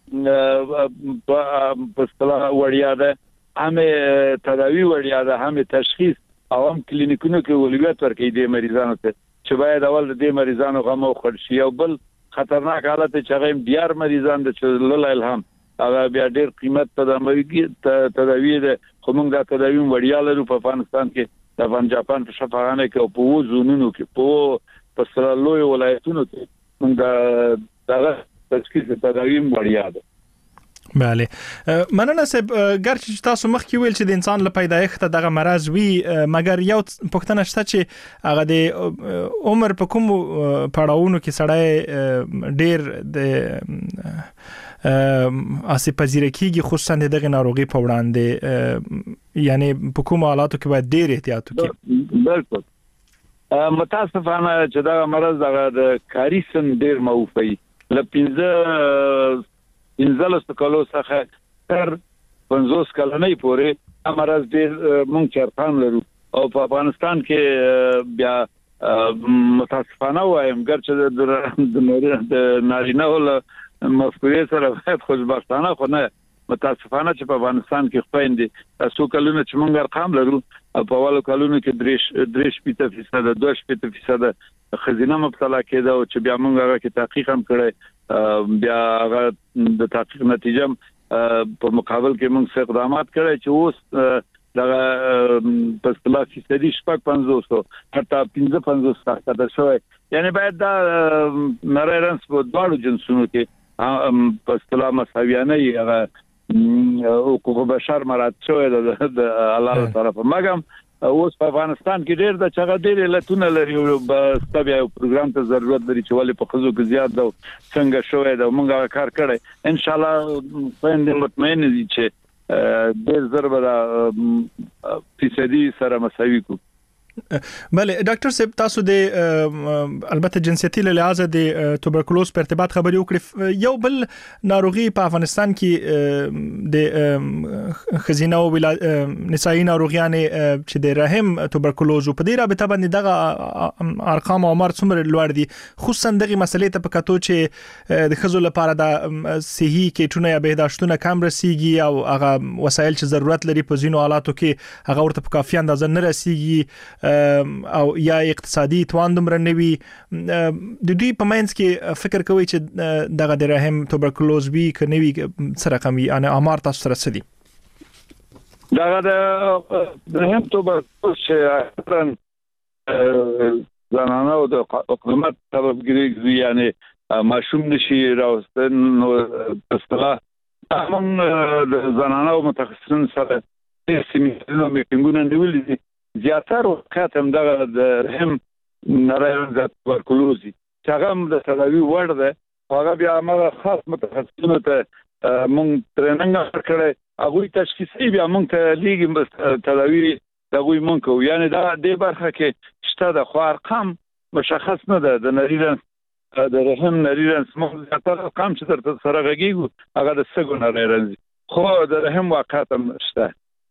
په اصطلاح وړیا ده همه تداوی وړیا ده همه تشخیص او هم کلینیکونو کې ولویت ورکړي د مریضانو ته چې باید اول د مریضانو غمو خورشي او بل خطرناک حالت چې غیم ډیر مریضان د چلل الهام هغه بیا ډیر قیمت تداوی ده خو موږ د تداوی وړیا لرو په افغانستان کې د افغان جاپان په شفاخانه کې او په زونونو کې په سرلوی ولایتونو کې موږ دغه تشخیص تداوی وړیا ده بله مننه صاحب ګرچې تاسو مخکې ویل چې د انسان له پیدایښت دغه مرض وی مګر یو پوښتنه شته چې هغه د عمر په کوم پړاوونو کې سړی ډیر د اسې پذیره کیږي خصوصا دغه ناروغي په وړاندې یعنی په کوم حالاتو کې باید ډیر احتیاط وکړي؟ بالکل متاسفانه چې دا مرض د کاری سن ډیر موفي ل 15 کالو څخه تر 50 کلنۍ پورې مرض ډیر مونږ چرتان لرو او په افغانستان کې بیا متاسفانه وایم ګرچې د نارینه ول مفکورې سره خوشبختانه خو نه متاسفانه چې په افغانستان کې خويندې تاسو کلونه چې مونږ ارقام لرو په اولو کلونو کې 3% 2% خزینه مبتلا کېده او چې بیا مونږ هغه کې تحقیق هم کړی بیا هغه د تحقیق نتیجه په مقابل کې مونږ څه اقدامات کړی چې اوس دا په اصطلاح فیصدي شپږ 500 حتی 55% دا شوی یعنی باید دا نارینه په دوه جنسونو کې په اصطلاح مساویانه هغه حقوق بشر مراد شوی د الله طرفه مګم اوس په افغانستان کې ډېر د چغه ډېر لټونه لري او په یو پروګرام ته ضرورت لري چې ولې په خزو کې زیات دا څنګه شوی دا مونږه کار کړی ان شاء الله پاندې مطمئن دي چې ډېر ضربه فیصدي سره مساوي کو. بله ډاکټر صاحب تاسو د البته جنسيتي له لحاظ د توبرکلوز په ارتباط خبري وکړي یو بل ناروغي په افغانستان کې د خزینه او نسایي ناروغیان چې د رحم توبرکلوز په دې رابطه باندې دغه ارقام او عمر څومره لوړ دي خصوصا دغه مسلې ته په کتو چې د خزو لپاره د صحي کیټونه یا بهداشتونه کم رسیږي او هغه وسایل چې ضرورت لري په ځینو حالاتو کې هغه ورته په کافي اندازه نه رسیږي او یا اقتصادي توان دومره نوي د دوی په منځ کې فکر کوي چې دغه د رحم توبرکلوز وی کنيوي سره کمی ان امر تاسو سره سدي دغه د رحم توبرکلوز چې زنانه او د حکومت طرفګری یعنی ماشوم نشي راوستن نو اصطلاح هم د زنانه او متخصصین سره سیمینارونه میټینګونه نیولې زیاتره وخت هم دغه د رحم نارینه توبرکلوز چې هغه د تداوی وړ ده هغه بیا موږ خاص متخصصینو ته مونږ ټریننګ ورکړی هغه تشخیصي بیا مونږ ته لیږي تداوی دغه مونږ کو یعنی دا د برخه کې شته د خو ارقام مشخص نه ده د نارینه د رحم نارینه مونږ زیاتره ارقام چې تر سره غږیږي هغه د سګو نارینه خو د رحم واقعیت هم شته.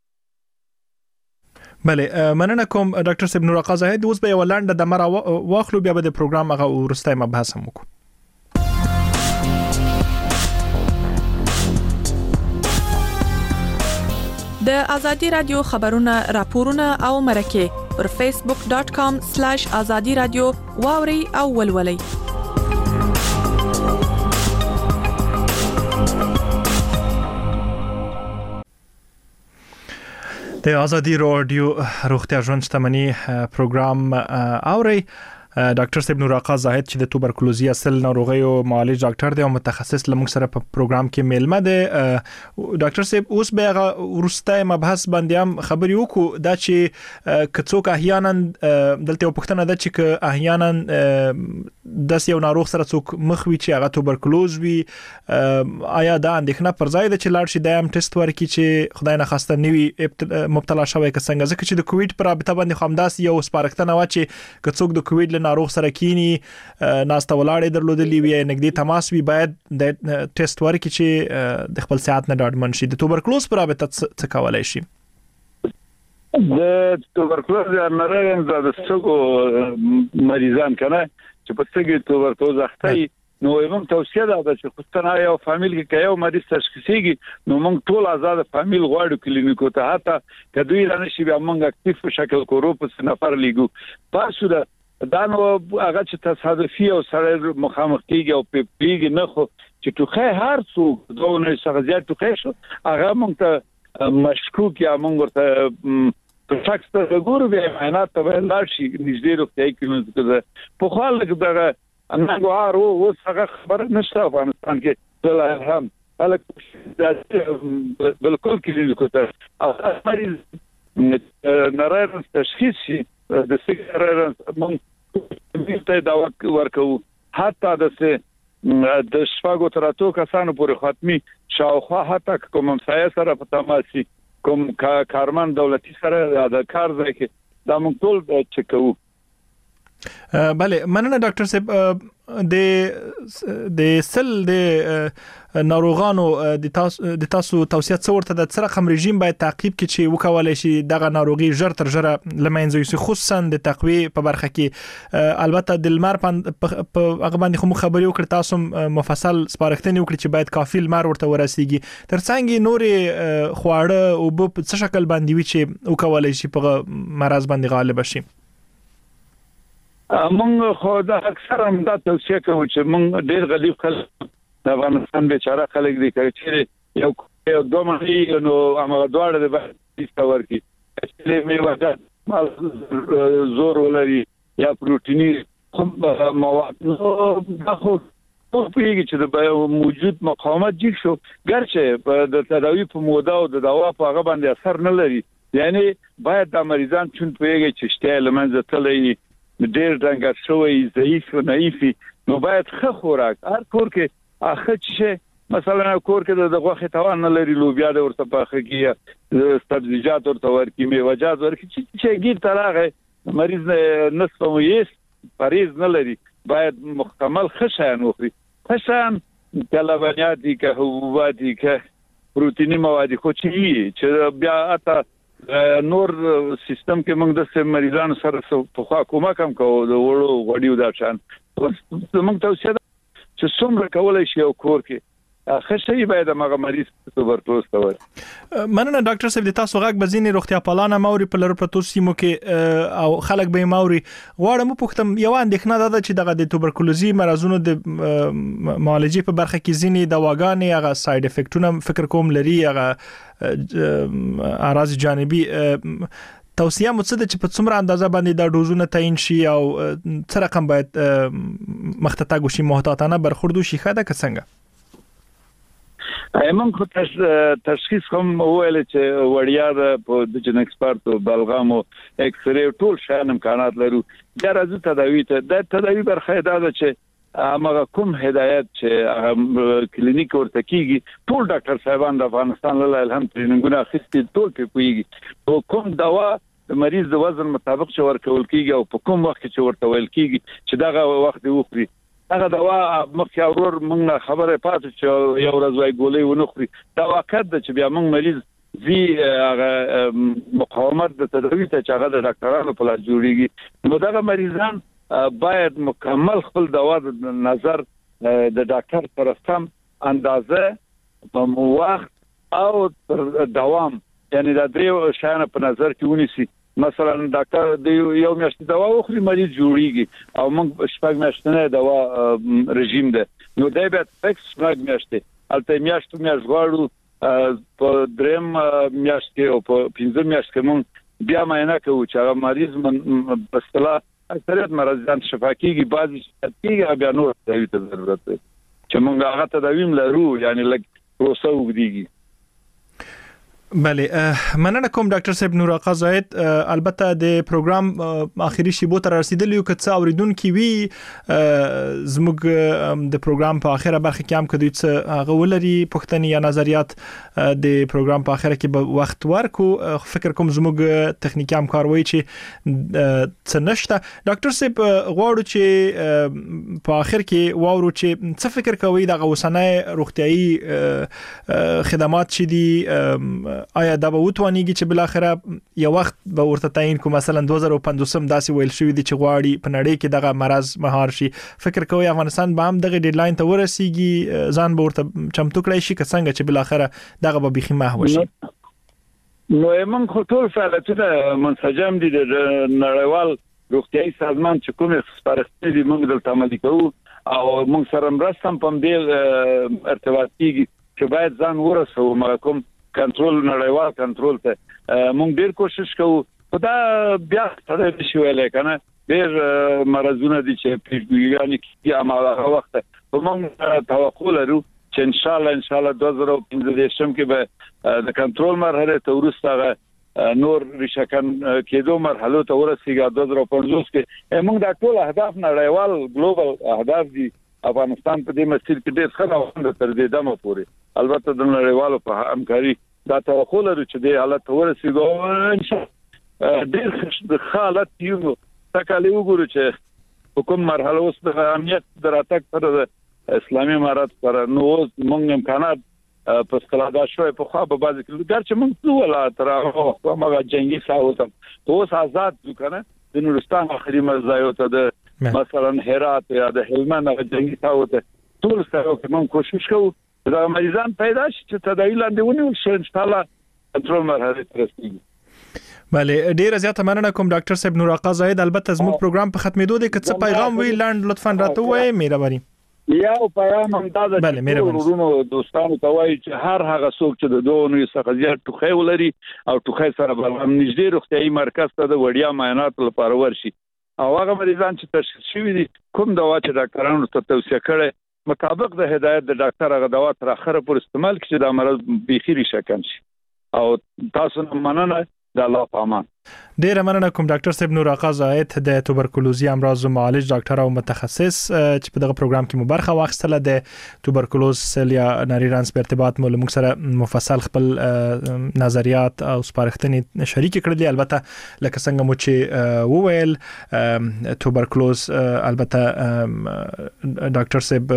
بله مننه کوم ډاکټر صاحب نور آقا زاهد اوس به یو لاندې د مرا واخلو بیا به د پروګرام هغه ورسته مبحث هم وکړو. د ازادي رادیو خبرونه راپورونه او مرکه پر facebook.com/azadi radio واوري او ولولي. د ازادي رادیو روغتیا ژوند شتمنۍ پروګرام اوري ډاکټر صاحب نور آقا زاهد چې د توبرکلوزي اصل ناروغیو معالج ډاکټر دی او متخصص لمغ سره په پروګرام کې میلمه دی. ډاکټر صاحب اوس به ورسته مبحث باندې هم خبري وکړو دا چې کڅوک احیانا دلته وپښتنه ده چې احیانا د یو ناروغ سره څوک مخوي چې هغه توبرکلوز وي آیا دا اندېښنه پر ځای ده چې لاړ شي د ټیسټ ورکړي چې خدای نه خواسته نوي مبتلا شوی که څنګه ځکه چې د کووډ پر رابطه باندې خامداس یو سپارښتنه و چې کڅوک د کووډ ناروغ سره کینی ناسته ولاړې درلودلې وي نګدي تماس وي باید د ټیسټ ورکړي چې د خپل صحت نه ډاډمن شي. د توبرکلوز پر رابطه څه کولای شي؟ د توبرکلوز نارینه د سګو مریضان کنه چې په سګي توبرکلوز اخته نو موږ توصیه ده چې خصوصا یو فامیل کې یو مریض تشخیصيږي نو موږ ټول آزاد فامیل غواړو کلینیکو ته حتی کدوې رانشي بیا موږ اکټیو په شکل کورو په نفر لیګو پاسو ده دا نو هغه چې تصادفي او سره مخامخ کیږي او پیږي نه خو چې توخه هر څوک دونه شخصیت توخه شو هغه موږ ته مشکوک یا موږ ورته په شخص ته ګورو به معاینات ته لاشي نږدې روغتیايي کلینیک په حال کې دغه انګو هارو وسغه خبر نشته افغانستان کې بل هم هلک بالکل کلینیک ته مریض نارینه تشخیص شي د سګرټ مونږ ته دا ورکو حتی د د شپږو تر اتو کسانو پورې ختمي شاوخوا حتی کوم مسایل سره په تماسي کوم کارمن دولتي سره د کار ځای کې دا موږ ټول چک کوو. بله مننه ډاکټر صاحب د سل د ناروغانو د تاسو توصیه څورته د څه رقم رژیم باید تعقیب کړي چې وکولای شي دغه ناروغي ژر تر ژره لمنځه یوسي خصوصا د تقویه په برخه کې البته د لمر په هغه باندې خو خبري وکړ تاسو مفصل سپارښتنه وکړي چې باید کافي لمر ورته ورسیږي ترڅنګ نورې خواړه او په څه شکل باندې وي چې وکولای شي په مرز باندې غالب شي. مونږ خو دا اکثر هم دا توصیه کوو چې مونږ ډېر غلیظ خلک د افغانستان بیچاره خلک دي چې یو دوه مخي نو هغه دواړه د باندې ورکی چې میوه زور ولري یا پروتینی مواد نو خو پیږي چې د موجود مقاومت جګ شو ګرچه د تداوی په موده او د دوا په هغه باندې اثر نه لري یعنی باید د مریضان چون پیږي چې شته لمنځه تللی ډېر ډنګر شوی ضعیف او نایف نو باید ښه خوراک هر کور کې اخه چې مثلا کور کې د غوښه توان نه لري لوبیا د ورته پاخه کیه سبزیجات ورته ورکی میوه‌جات ورکی چې ګیر ترغه مریض نصف مویس پریز نه لري باید مکمل خشن وخوري خشن کلبنیات دي که حبوبات دي که پروتینی مواد خو چې بیا اته نور سیستم کې موږ د مریضانو سره په خوا کومه کم کوو د وړو غوډیو دا شان موږ توصیه چې څومره کولای شي او کور کې خشي باید هغه مریض تبرکلوز ته ورسي. مننه ډاکټر صاحب د تاسو غږ بزینې روغتیا پالانه موري په لور پروتو سیمو کې او خلک به موري غواړم پوښتم یو اندېښنه ده چې دغه د توبرکلوزي مرزونو د معالجې په برخه کې ځینې دواګانې هغه ساید افیکټونه فکر کوم لري هغه اعراض جانبي توصیه مو څه ده چې په څومره اندازه باندې دا ډوزونه تعین شي او څه رقم باید مخته تاګو شي محتاطانه برخوردو شي خاده څنګه ایمن خو تشخیص کوم ویل چې وړیا ده په د جن ایکسپرت او بلغم او ایکس ری ټول شان امکانات لرو دا راځي تداوی ته د تداوی برخه دا ده چې هغه کوم هدایت چې کلینیک ورته کیږي ټول ډاکټر صاحبان د افغانستان له الحمد ټریننګونه اخیستي ټول په کوي او کوم دوا د مریض د وزن مطابق چې ورکول کیږي او په کوم وخت چې ورته ویل کیږي چې دغه وخت وخوري هغه دوا مخکې اورور موږ خبره پاتې چې یو ورځ وای ګولې ونه خوري دا وخت د چې بیا موږ مریض زی هغه مقاومت د تداوی ته چې هغه د ډاکټرانو په لاس جوړیږي نو دغه مریضان باید مکمل خپل دوا د نظر د ډاکټر سره سم اندازه په وخت او دوام یعنی دا درې شایانه په نظر کې ونیسي مثلا ډاکټر د یو میاشت دوا وخوري مریض جوړیږي او موږ شپږ میاشتنه دوا رژیم ده نو دا به فکس شپږ میاشتې البته میاشت غواړو په دریم میاشت کې او په پنځم میاشت کې موږ بیا معاینه کوو چې هغه مریض په اصطلاح اکثریت مریضان شفا کیږي بعضی کیږي بیا نور تداوی ته ضرورت دی چې موږ هغه تداویم لرو یعنی لکه پروسه وګړي. بله مننه کوم ډاکټر صاحب نور آقا زاید البته د پروګرام اخیری شیبو تر رسیدلی یو کڅ اوریدونکو وی زموږ د پروګرام په اخیره برخه کې هم کدی څه هغه ولري پښتني یا نظریات د پروګرام په اخیره کې به وخت ورکو فکر کوم زموږ تخنیکی همکاروي چې څه نشته ډاکټر صاحب غواړو چې په اخر کې واورو چې څه فکر کوي د غوسنه روغتيایي خدمات چې دي آیا دا به وټوانیږي چې بل اخره یو وخت به ورته تعین کو مثلا 2015 داسې ویل شوی دی چې غواړي په نړۍ کې دغه مرز مهار شي فکر کوي افغانستان به هم دغه ډیډلاین ته ورسیږي ځان به ورته چمتو کړی شي که څنګه چې بل اخره دغه به بيخي محو شي. نو موږ خو ټول فعالیتونه منسجم دي د نړیوال روغتيایي سازمان چې کومه سپارښتنې دي موږ دلته عملي کوو او موږ سره مرسته په دې ارتباط کیږي چې باید ځان ورسو کوم کنټرول نړیوال کنټرول ته موږ ډیر کوشش کوو خدا بیا ستړي شو لکه ډیر مرزونه دي چې پیژګانی کې عمله وخت موږ توقع لرو چې ان شاء الله 2015 کې به د کنټرول مرحله ته ورسته نور ریشکن کېدو مرحله ته ورسیږي 2015 کې موږ د ټول اهداف نړیوال ګلوبل اهداف دي افغانستان په دې مسیر کې ډېر ښه روان دی تر دې دمه پورې البته د نړیوالو په همکاري دا توقع لرو چې دې حالت ورسیږو ان شاء الله ډېر ښه حالت یو تکاله وګورو چې حکومت مرحله اوس د امنیت دراتک پر اسلامي امارات پر نو موږ امکانات په سکلادا شوې په خوا به بعض کې ګرچې موږ نو ولا تر هغه ما جنگي ساوتم اوس آزاد وکنه د نورستان اخري مزایو ته د مثلا هرات یا د هلمند جنگي ساوته ټول سره کوم کوشش کوو دا مریضان پیدا شي چې تداوی لاندې ونیول شي ان شاء الله کنټرول مرحله ته رسیږي. بله ډیره زیاته مننه کوم ډاکټر صاحب نور آقا زاهد. البته زموږ پروګرام په ختمېدو دی که څه پیغام وی لاند لطفا راته وایي مهرباني. یو پیغام هم دا د ورونو دوستانو ته وایي چې هر هغه څوک چې د دوه نوي څخه زیات ټوخی ولري او ټوخی سره بل نږدې روغتیايي مرکز ته د وړیا معاینات لپاره ورشي او هغه مریضان چې تشخیص شوي دي کوم دوا چې ډاکټرانو ته توصیه کړي مطابق د هدایت د ډاکټر هغه دوا تر اخره پورې استعمال کړي چې د مرض بيخي ریشکن شي او تاسو مننه د الله په امان. ډیره مننه کوم ډاکټر صاحب نور آقا زاهد د توبرکلوزي امراض معالج ډاکټر او متخصص چې په دغه پروګرام کې مبارخه واخیستله د توبرکلوز سیل یا ناریرانس په ارتباط مو موږ سره مفصل خپل نظریات او سپارښتنې شریک کړلې. البته لکه څنګه مو چې وویل توبرکلوز البته ډاکټر صاحب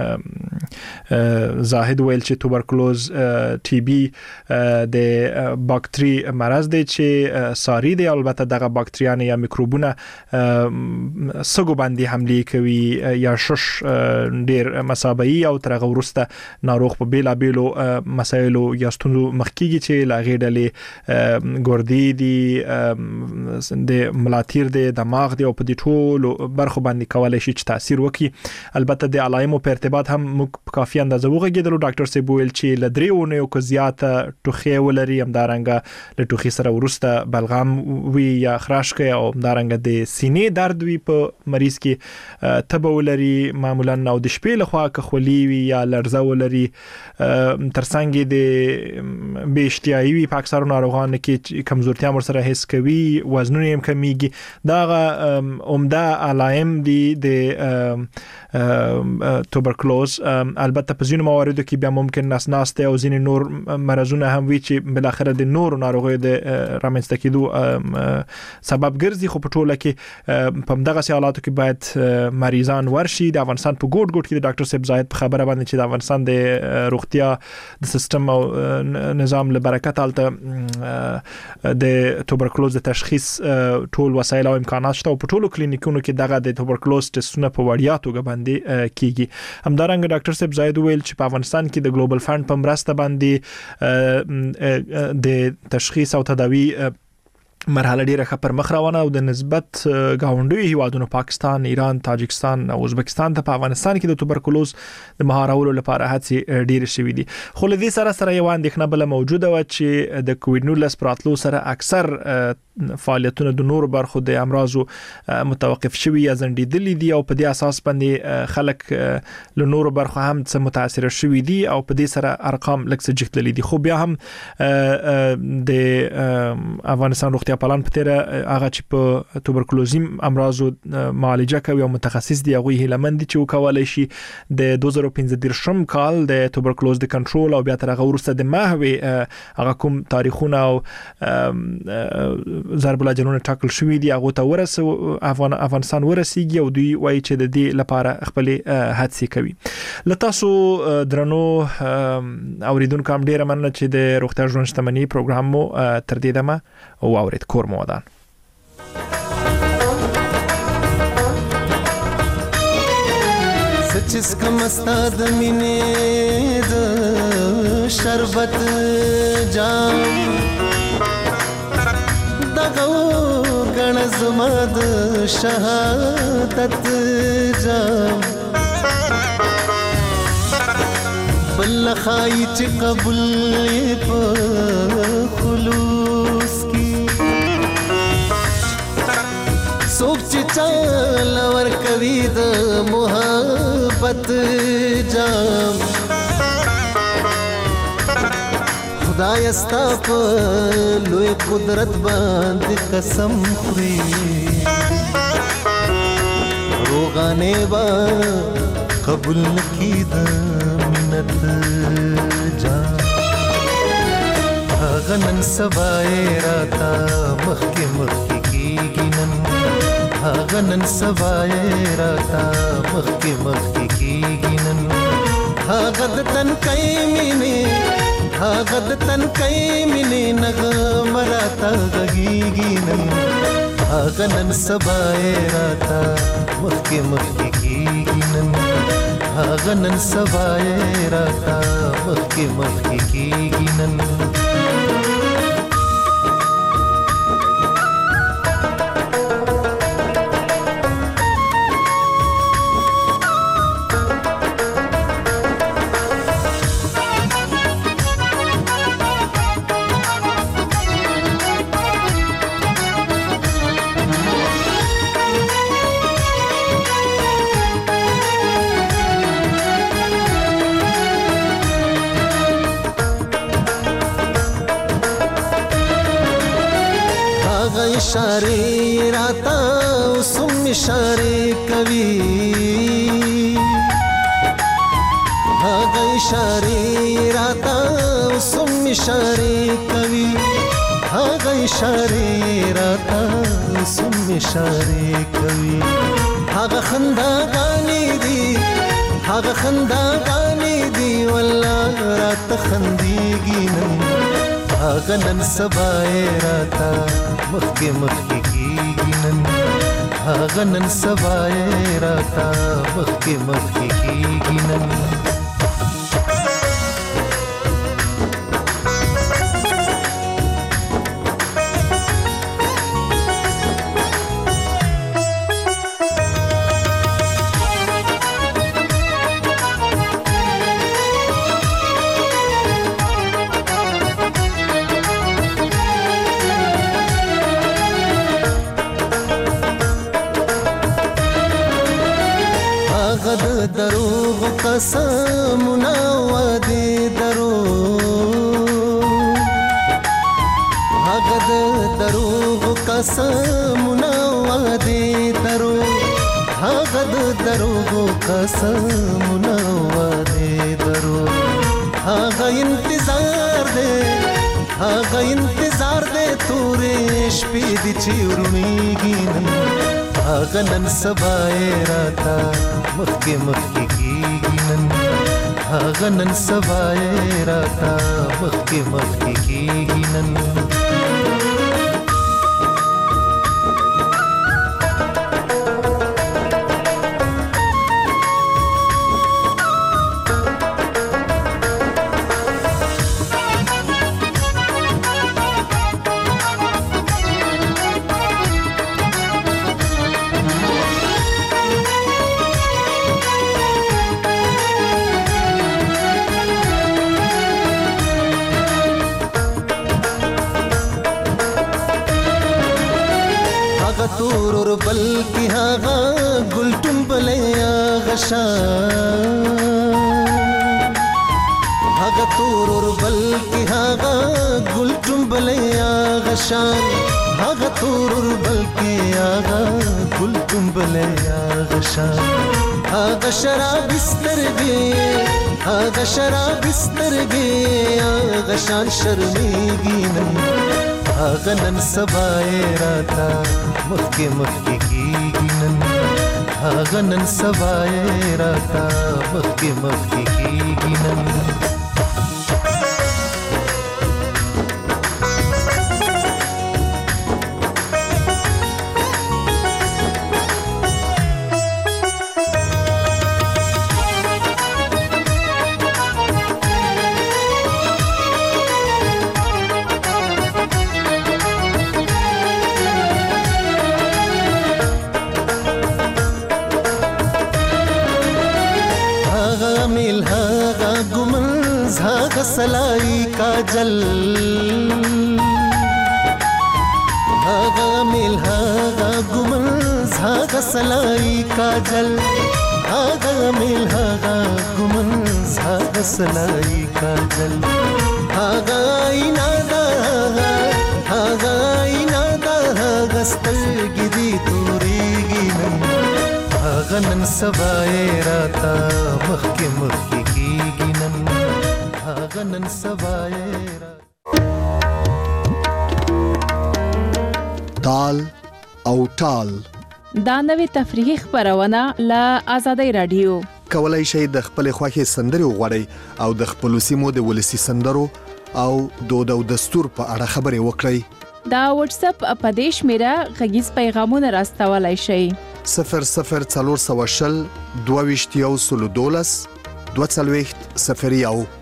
زاهد ویل چې توبرکلوز ټي بي د باکتری مرض دی چې ساری دی. البته دغه باکتریان یا میکروبونه سګو باندې حمله کوي یا شش ډیر مسابعي او ترغه ورسته ناروغ په بیلا بیلو مسایلو یا ستونزو مخکېږي چې لاغې ډلې ګردې دي د ملاتیر د دماغ دی او په دې ټولو برخو باندې کولای شي چې تاثیر وکړي. البته د علایمو په ارتباط هم موږ کافي اندازه وغږیدلو. ډاکټر صاحب ویل چې لدریونه یو کو زیاته ټوخی ولري هم دارنګه له ټوخی سره ورسته بلغم وی یا خراش کوي او دارنګ د سینې درد وی په مریض کې تبه ولري معمولا او د شپې لخوا کخولي وی یا لرزه ولري ترڅنګ د بهشتیاوي وی په اکثر ناروغانو کې کمزورتیا ور سره حس کوي وزنونه هم کمیږي. دا عمده علائم دي د توبرکلوز. البته په ځینو مواردو کې بیا ممکن ناسناسته او ځینې نور مرزونه هم وي چې بل اخر د نور ناروغیو د رامنځته کېدو سبب ګرځي. خو په ټوله کې په دغه حالاتو کې باید مریضان ورشي. د افغانستان په ګوټ ګوټ کې د ډاکټر صاحب زاهد په خبره باندې چې د افغانستان د روغتیا د سیستم او نظام له برکت الته د توبرکلوز د تشخیص ټول وسایل او امکانات شته او په ټولو کلینیکونو کې دغه د توبرکلوز ټسټونه په وړیا توګه باندې کیږي. همدارنګه ډاکټر صاحب زاهد ویل چې په افغانستان کې د ګلوبل فند په مرسته باندې د تشخیص او تداوی مرحله ډیره ښه پر مخ روانه او د نسبت گاونډي هیوادونو پاکستان، ایران، تاجکستان او ازبکستان ته په افغانستان کې د توبرکلوز د مهارولو لپاره هڅې ډیره شوې دي. خو له دې سره یو اندېښنه بل موجوده و چې د کووډ 19 پراتلو سره اکثر فعالیتونه د نور برخو د امراضو متوقف شوي یا ځنډېدلي دي او په دې اساس باندې خلک له نور برخو هم څه متاثر شوي دي او په دې سره ارقام لکه څه جهتللي دي. خو بیا هم د افغانستان روغتیا پالان په تیره هغه چې په توبرکلوزي امراضو معالجه کوي او متخصص دی هغه هیلمند دي چې وکولای شي د 2015 کال د توبرکلوز د کنټرول او بیا تر هغه ورسته د مهوي هغه کوم تاریخونه او ضرب الجنون ټاکل شوې دي هغه ته ورسو افغانستان ورسیږي او دوی وایي چې د دې لپاره خپل هڅې کوي. لتاسو درنو اوریدونکو هم ډیره مننه چې د روغتیا ژوند شتمنۍ پروګرام مو تر دې دمه او اورید کور مو ودان. سچس کم استاد مینې د شربت جام دغه غن زما د شهادت جام بل خای چې قبول په خلوص کی سوچ چال ور کوي د محبت جام خدای استا په لوی قدرت باندې قسم خوري روغانه با قبول نکی د منت جان هغه نن سبای راتا مخکې مخکې کیږي نن هغه نن سبای راتا مخکې مخکې کیږي نن هغه د تنکۍ مینې هغه د تنکۍ مینې نغمه راته غږیږي نن هغه نن سبای راته مخکې مخکې کیږي نن هغه نن سبای راته مخکې مخکې کیږي نن इशारे राता उसम इशारे कवि हागा इशारे राता उसम इशारे कवि हागा इशारे राता उसम इशारे कवि हागा खंदा गानी दी हागा खंदा गानी दी वल्लाह रात खंदीगी नन हागा नन सबाए राता मखके मखके कीगी नन हागा नन सबाए राता मखके मखके कीगी नन दरोग कसमना वादे दरोग हागद दरोग कसमना वादे दरोग हागद दरोग कसमना वादे दरोग हागा इंतजार दे तोरे इश्क़ दी चिरुनीगी हागा नन सबाए राता मखके मखके कीगी नन हागा नन सबाए राता मखके मखके कीगी नन तोर बल्कि हागा गुलटुम बलया गशान हागा तोर बल्कि हागा गुलटुम बलया गशान हागा तोर बल्कि हागा गुलटुम बलया गशान हागा शराब बिस्तर गे हागा शान शर्मेगी नन हागा नन सबाए राता मखके मखके कीगी नन हागा नन सबाए राता मखके मखके कीगी नन सलाई काजल हागा मिल हागा गुमन हागा सलाई काजल हागा मिल हागा गुमन हागा सलाई काजल हागा इनादा हागा स्तल गिदी तोरेगी नन هاغه نن سبا راتا مخکې مخکې کیږي نن هاغه نن سبا تال او ټال دا نوې تفریحي خبرونه له آزادۍ رادیو کولای شئ د خپل خوښي سندري وغوړئ او د خپل سیمو د ولسی سندرو او دود او دستور په اړه خبرې وکړئ. دا واتس اپ په دې شمیره غږیز پیغامونه راستولای شئ 0040 22 02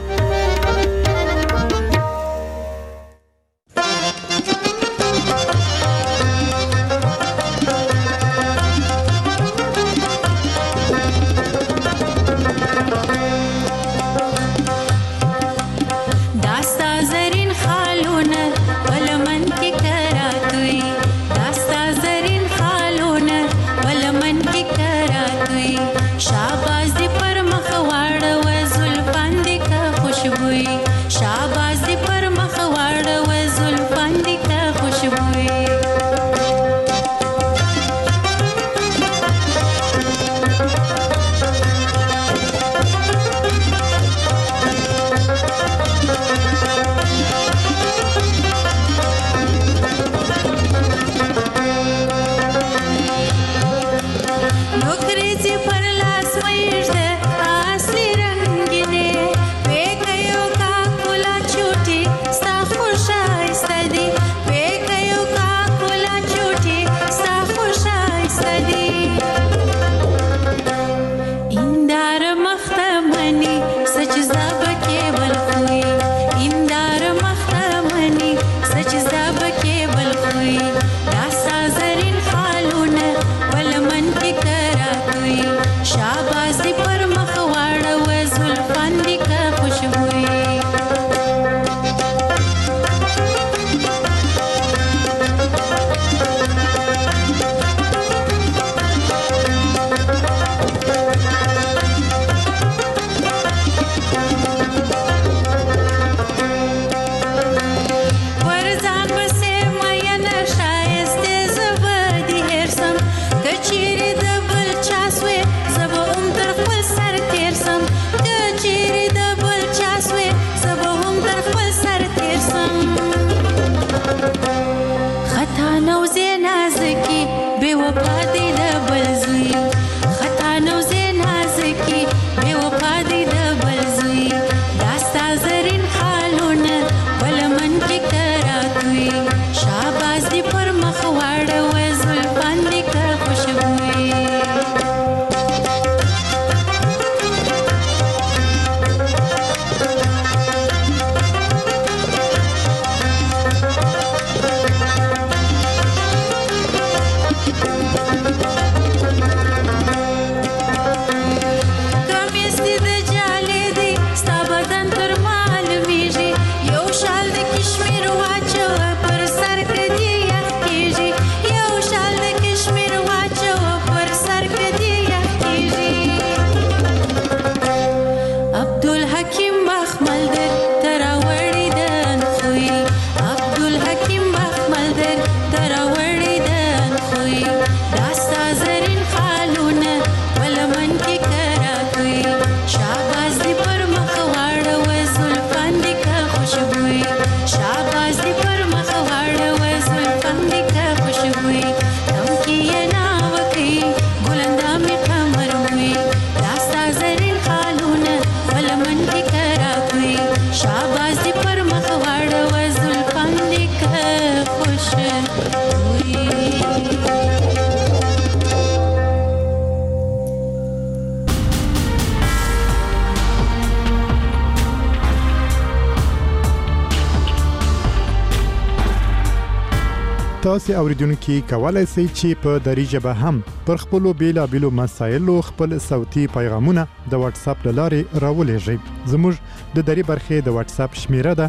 تاسو اوریدونکو کولای شئ چې په دری ژبه هم پر خپل بیلابېلو مسایلو خپل صوتي پیغامونه د واتس اپ لارې راولېږئ. زموږ د دری برخې د واتس اپ شمیره ده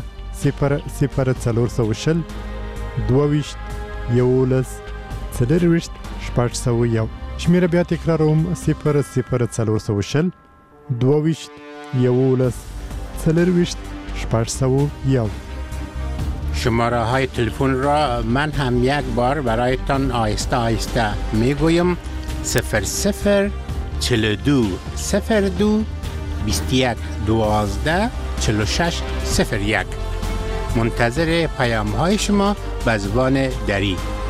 0040 22 11 401. شمیره بیا تکراروم 0040 22 11 401. شماره های تلفن را من هم یک بار برایتان آهسته آهسته میگویم 00 42 02 21 12 46 01. منتظر پیام های شما به زبان دری.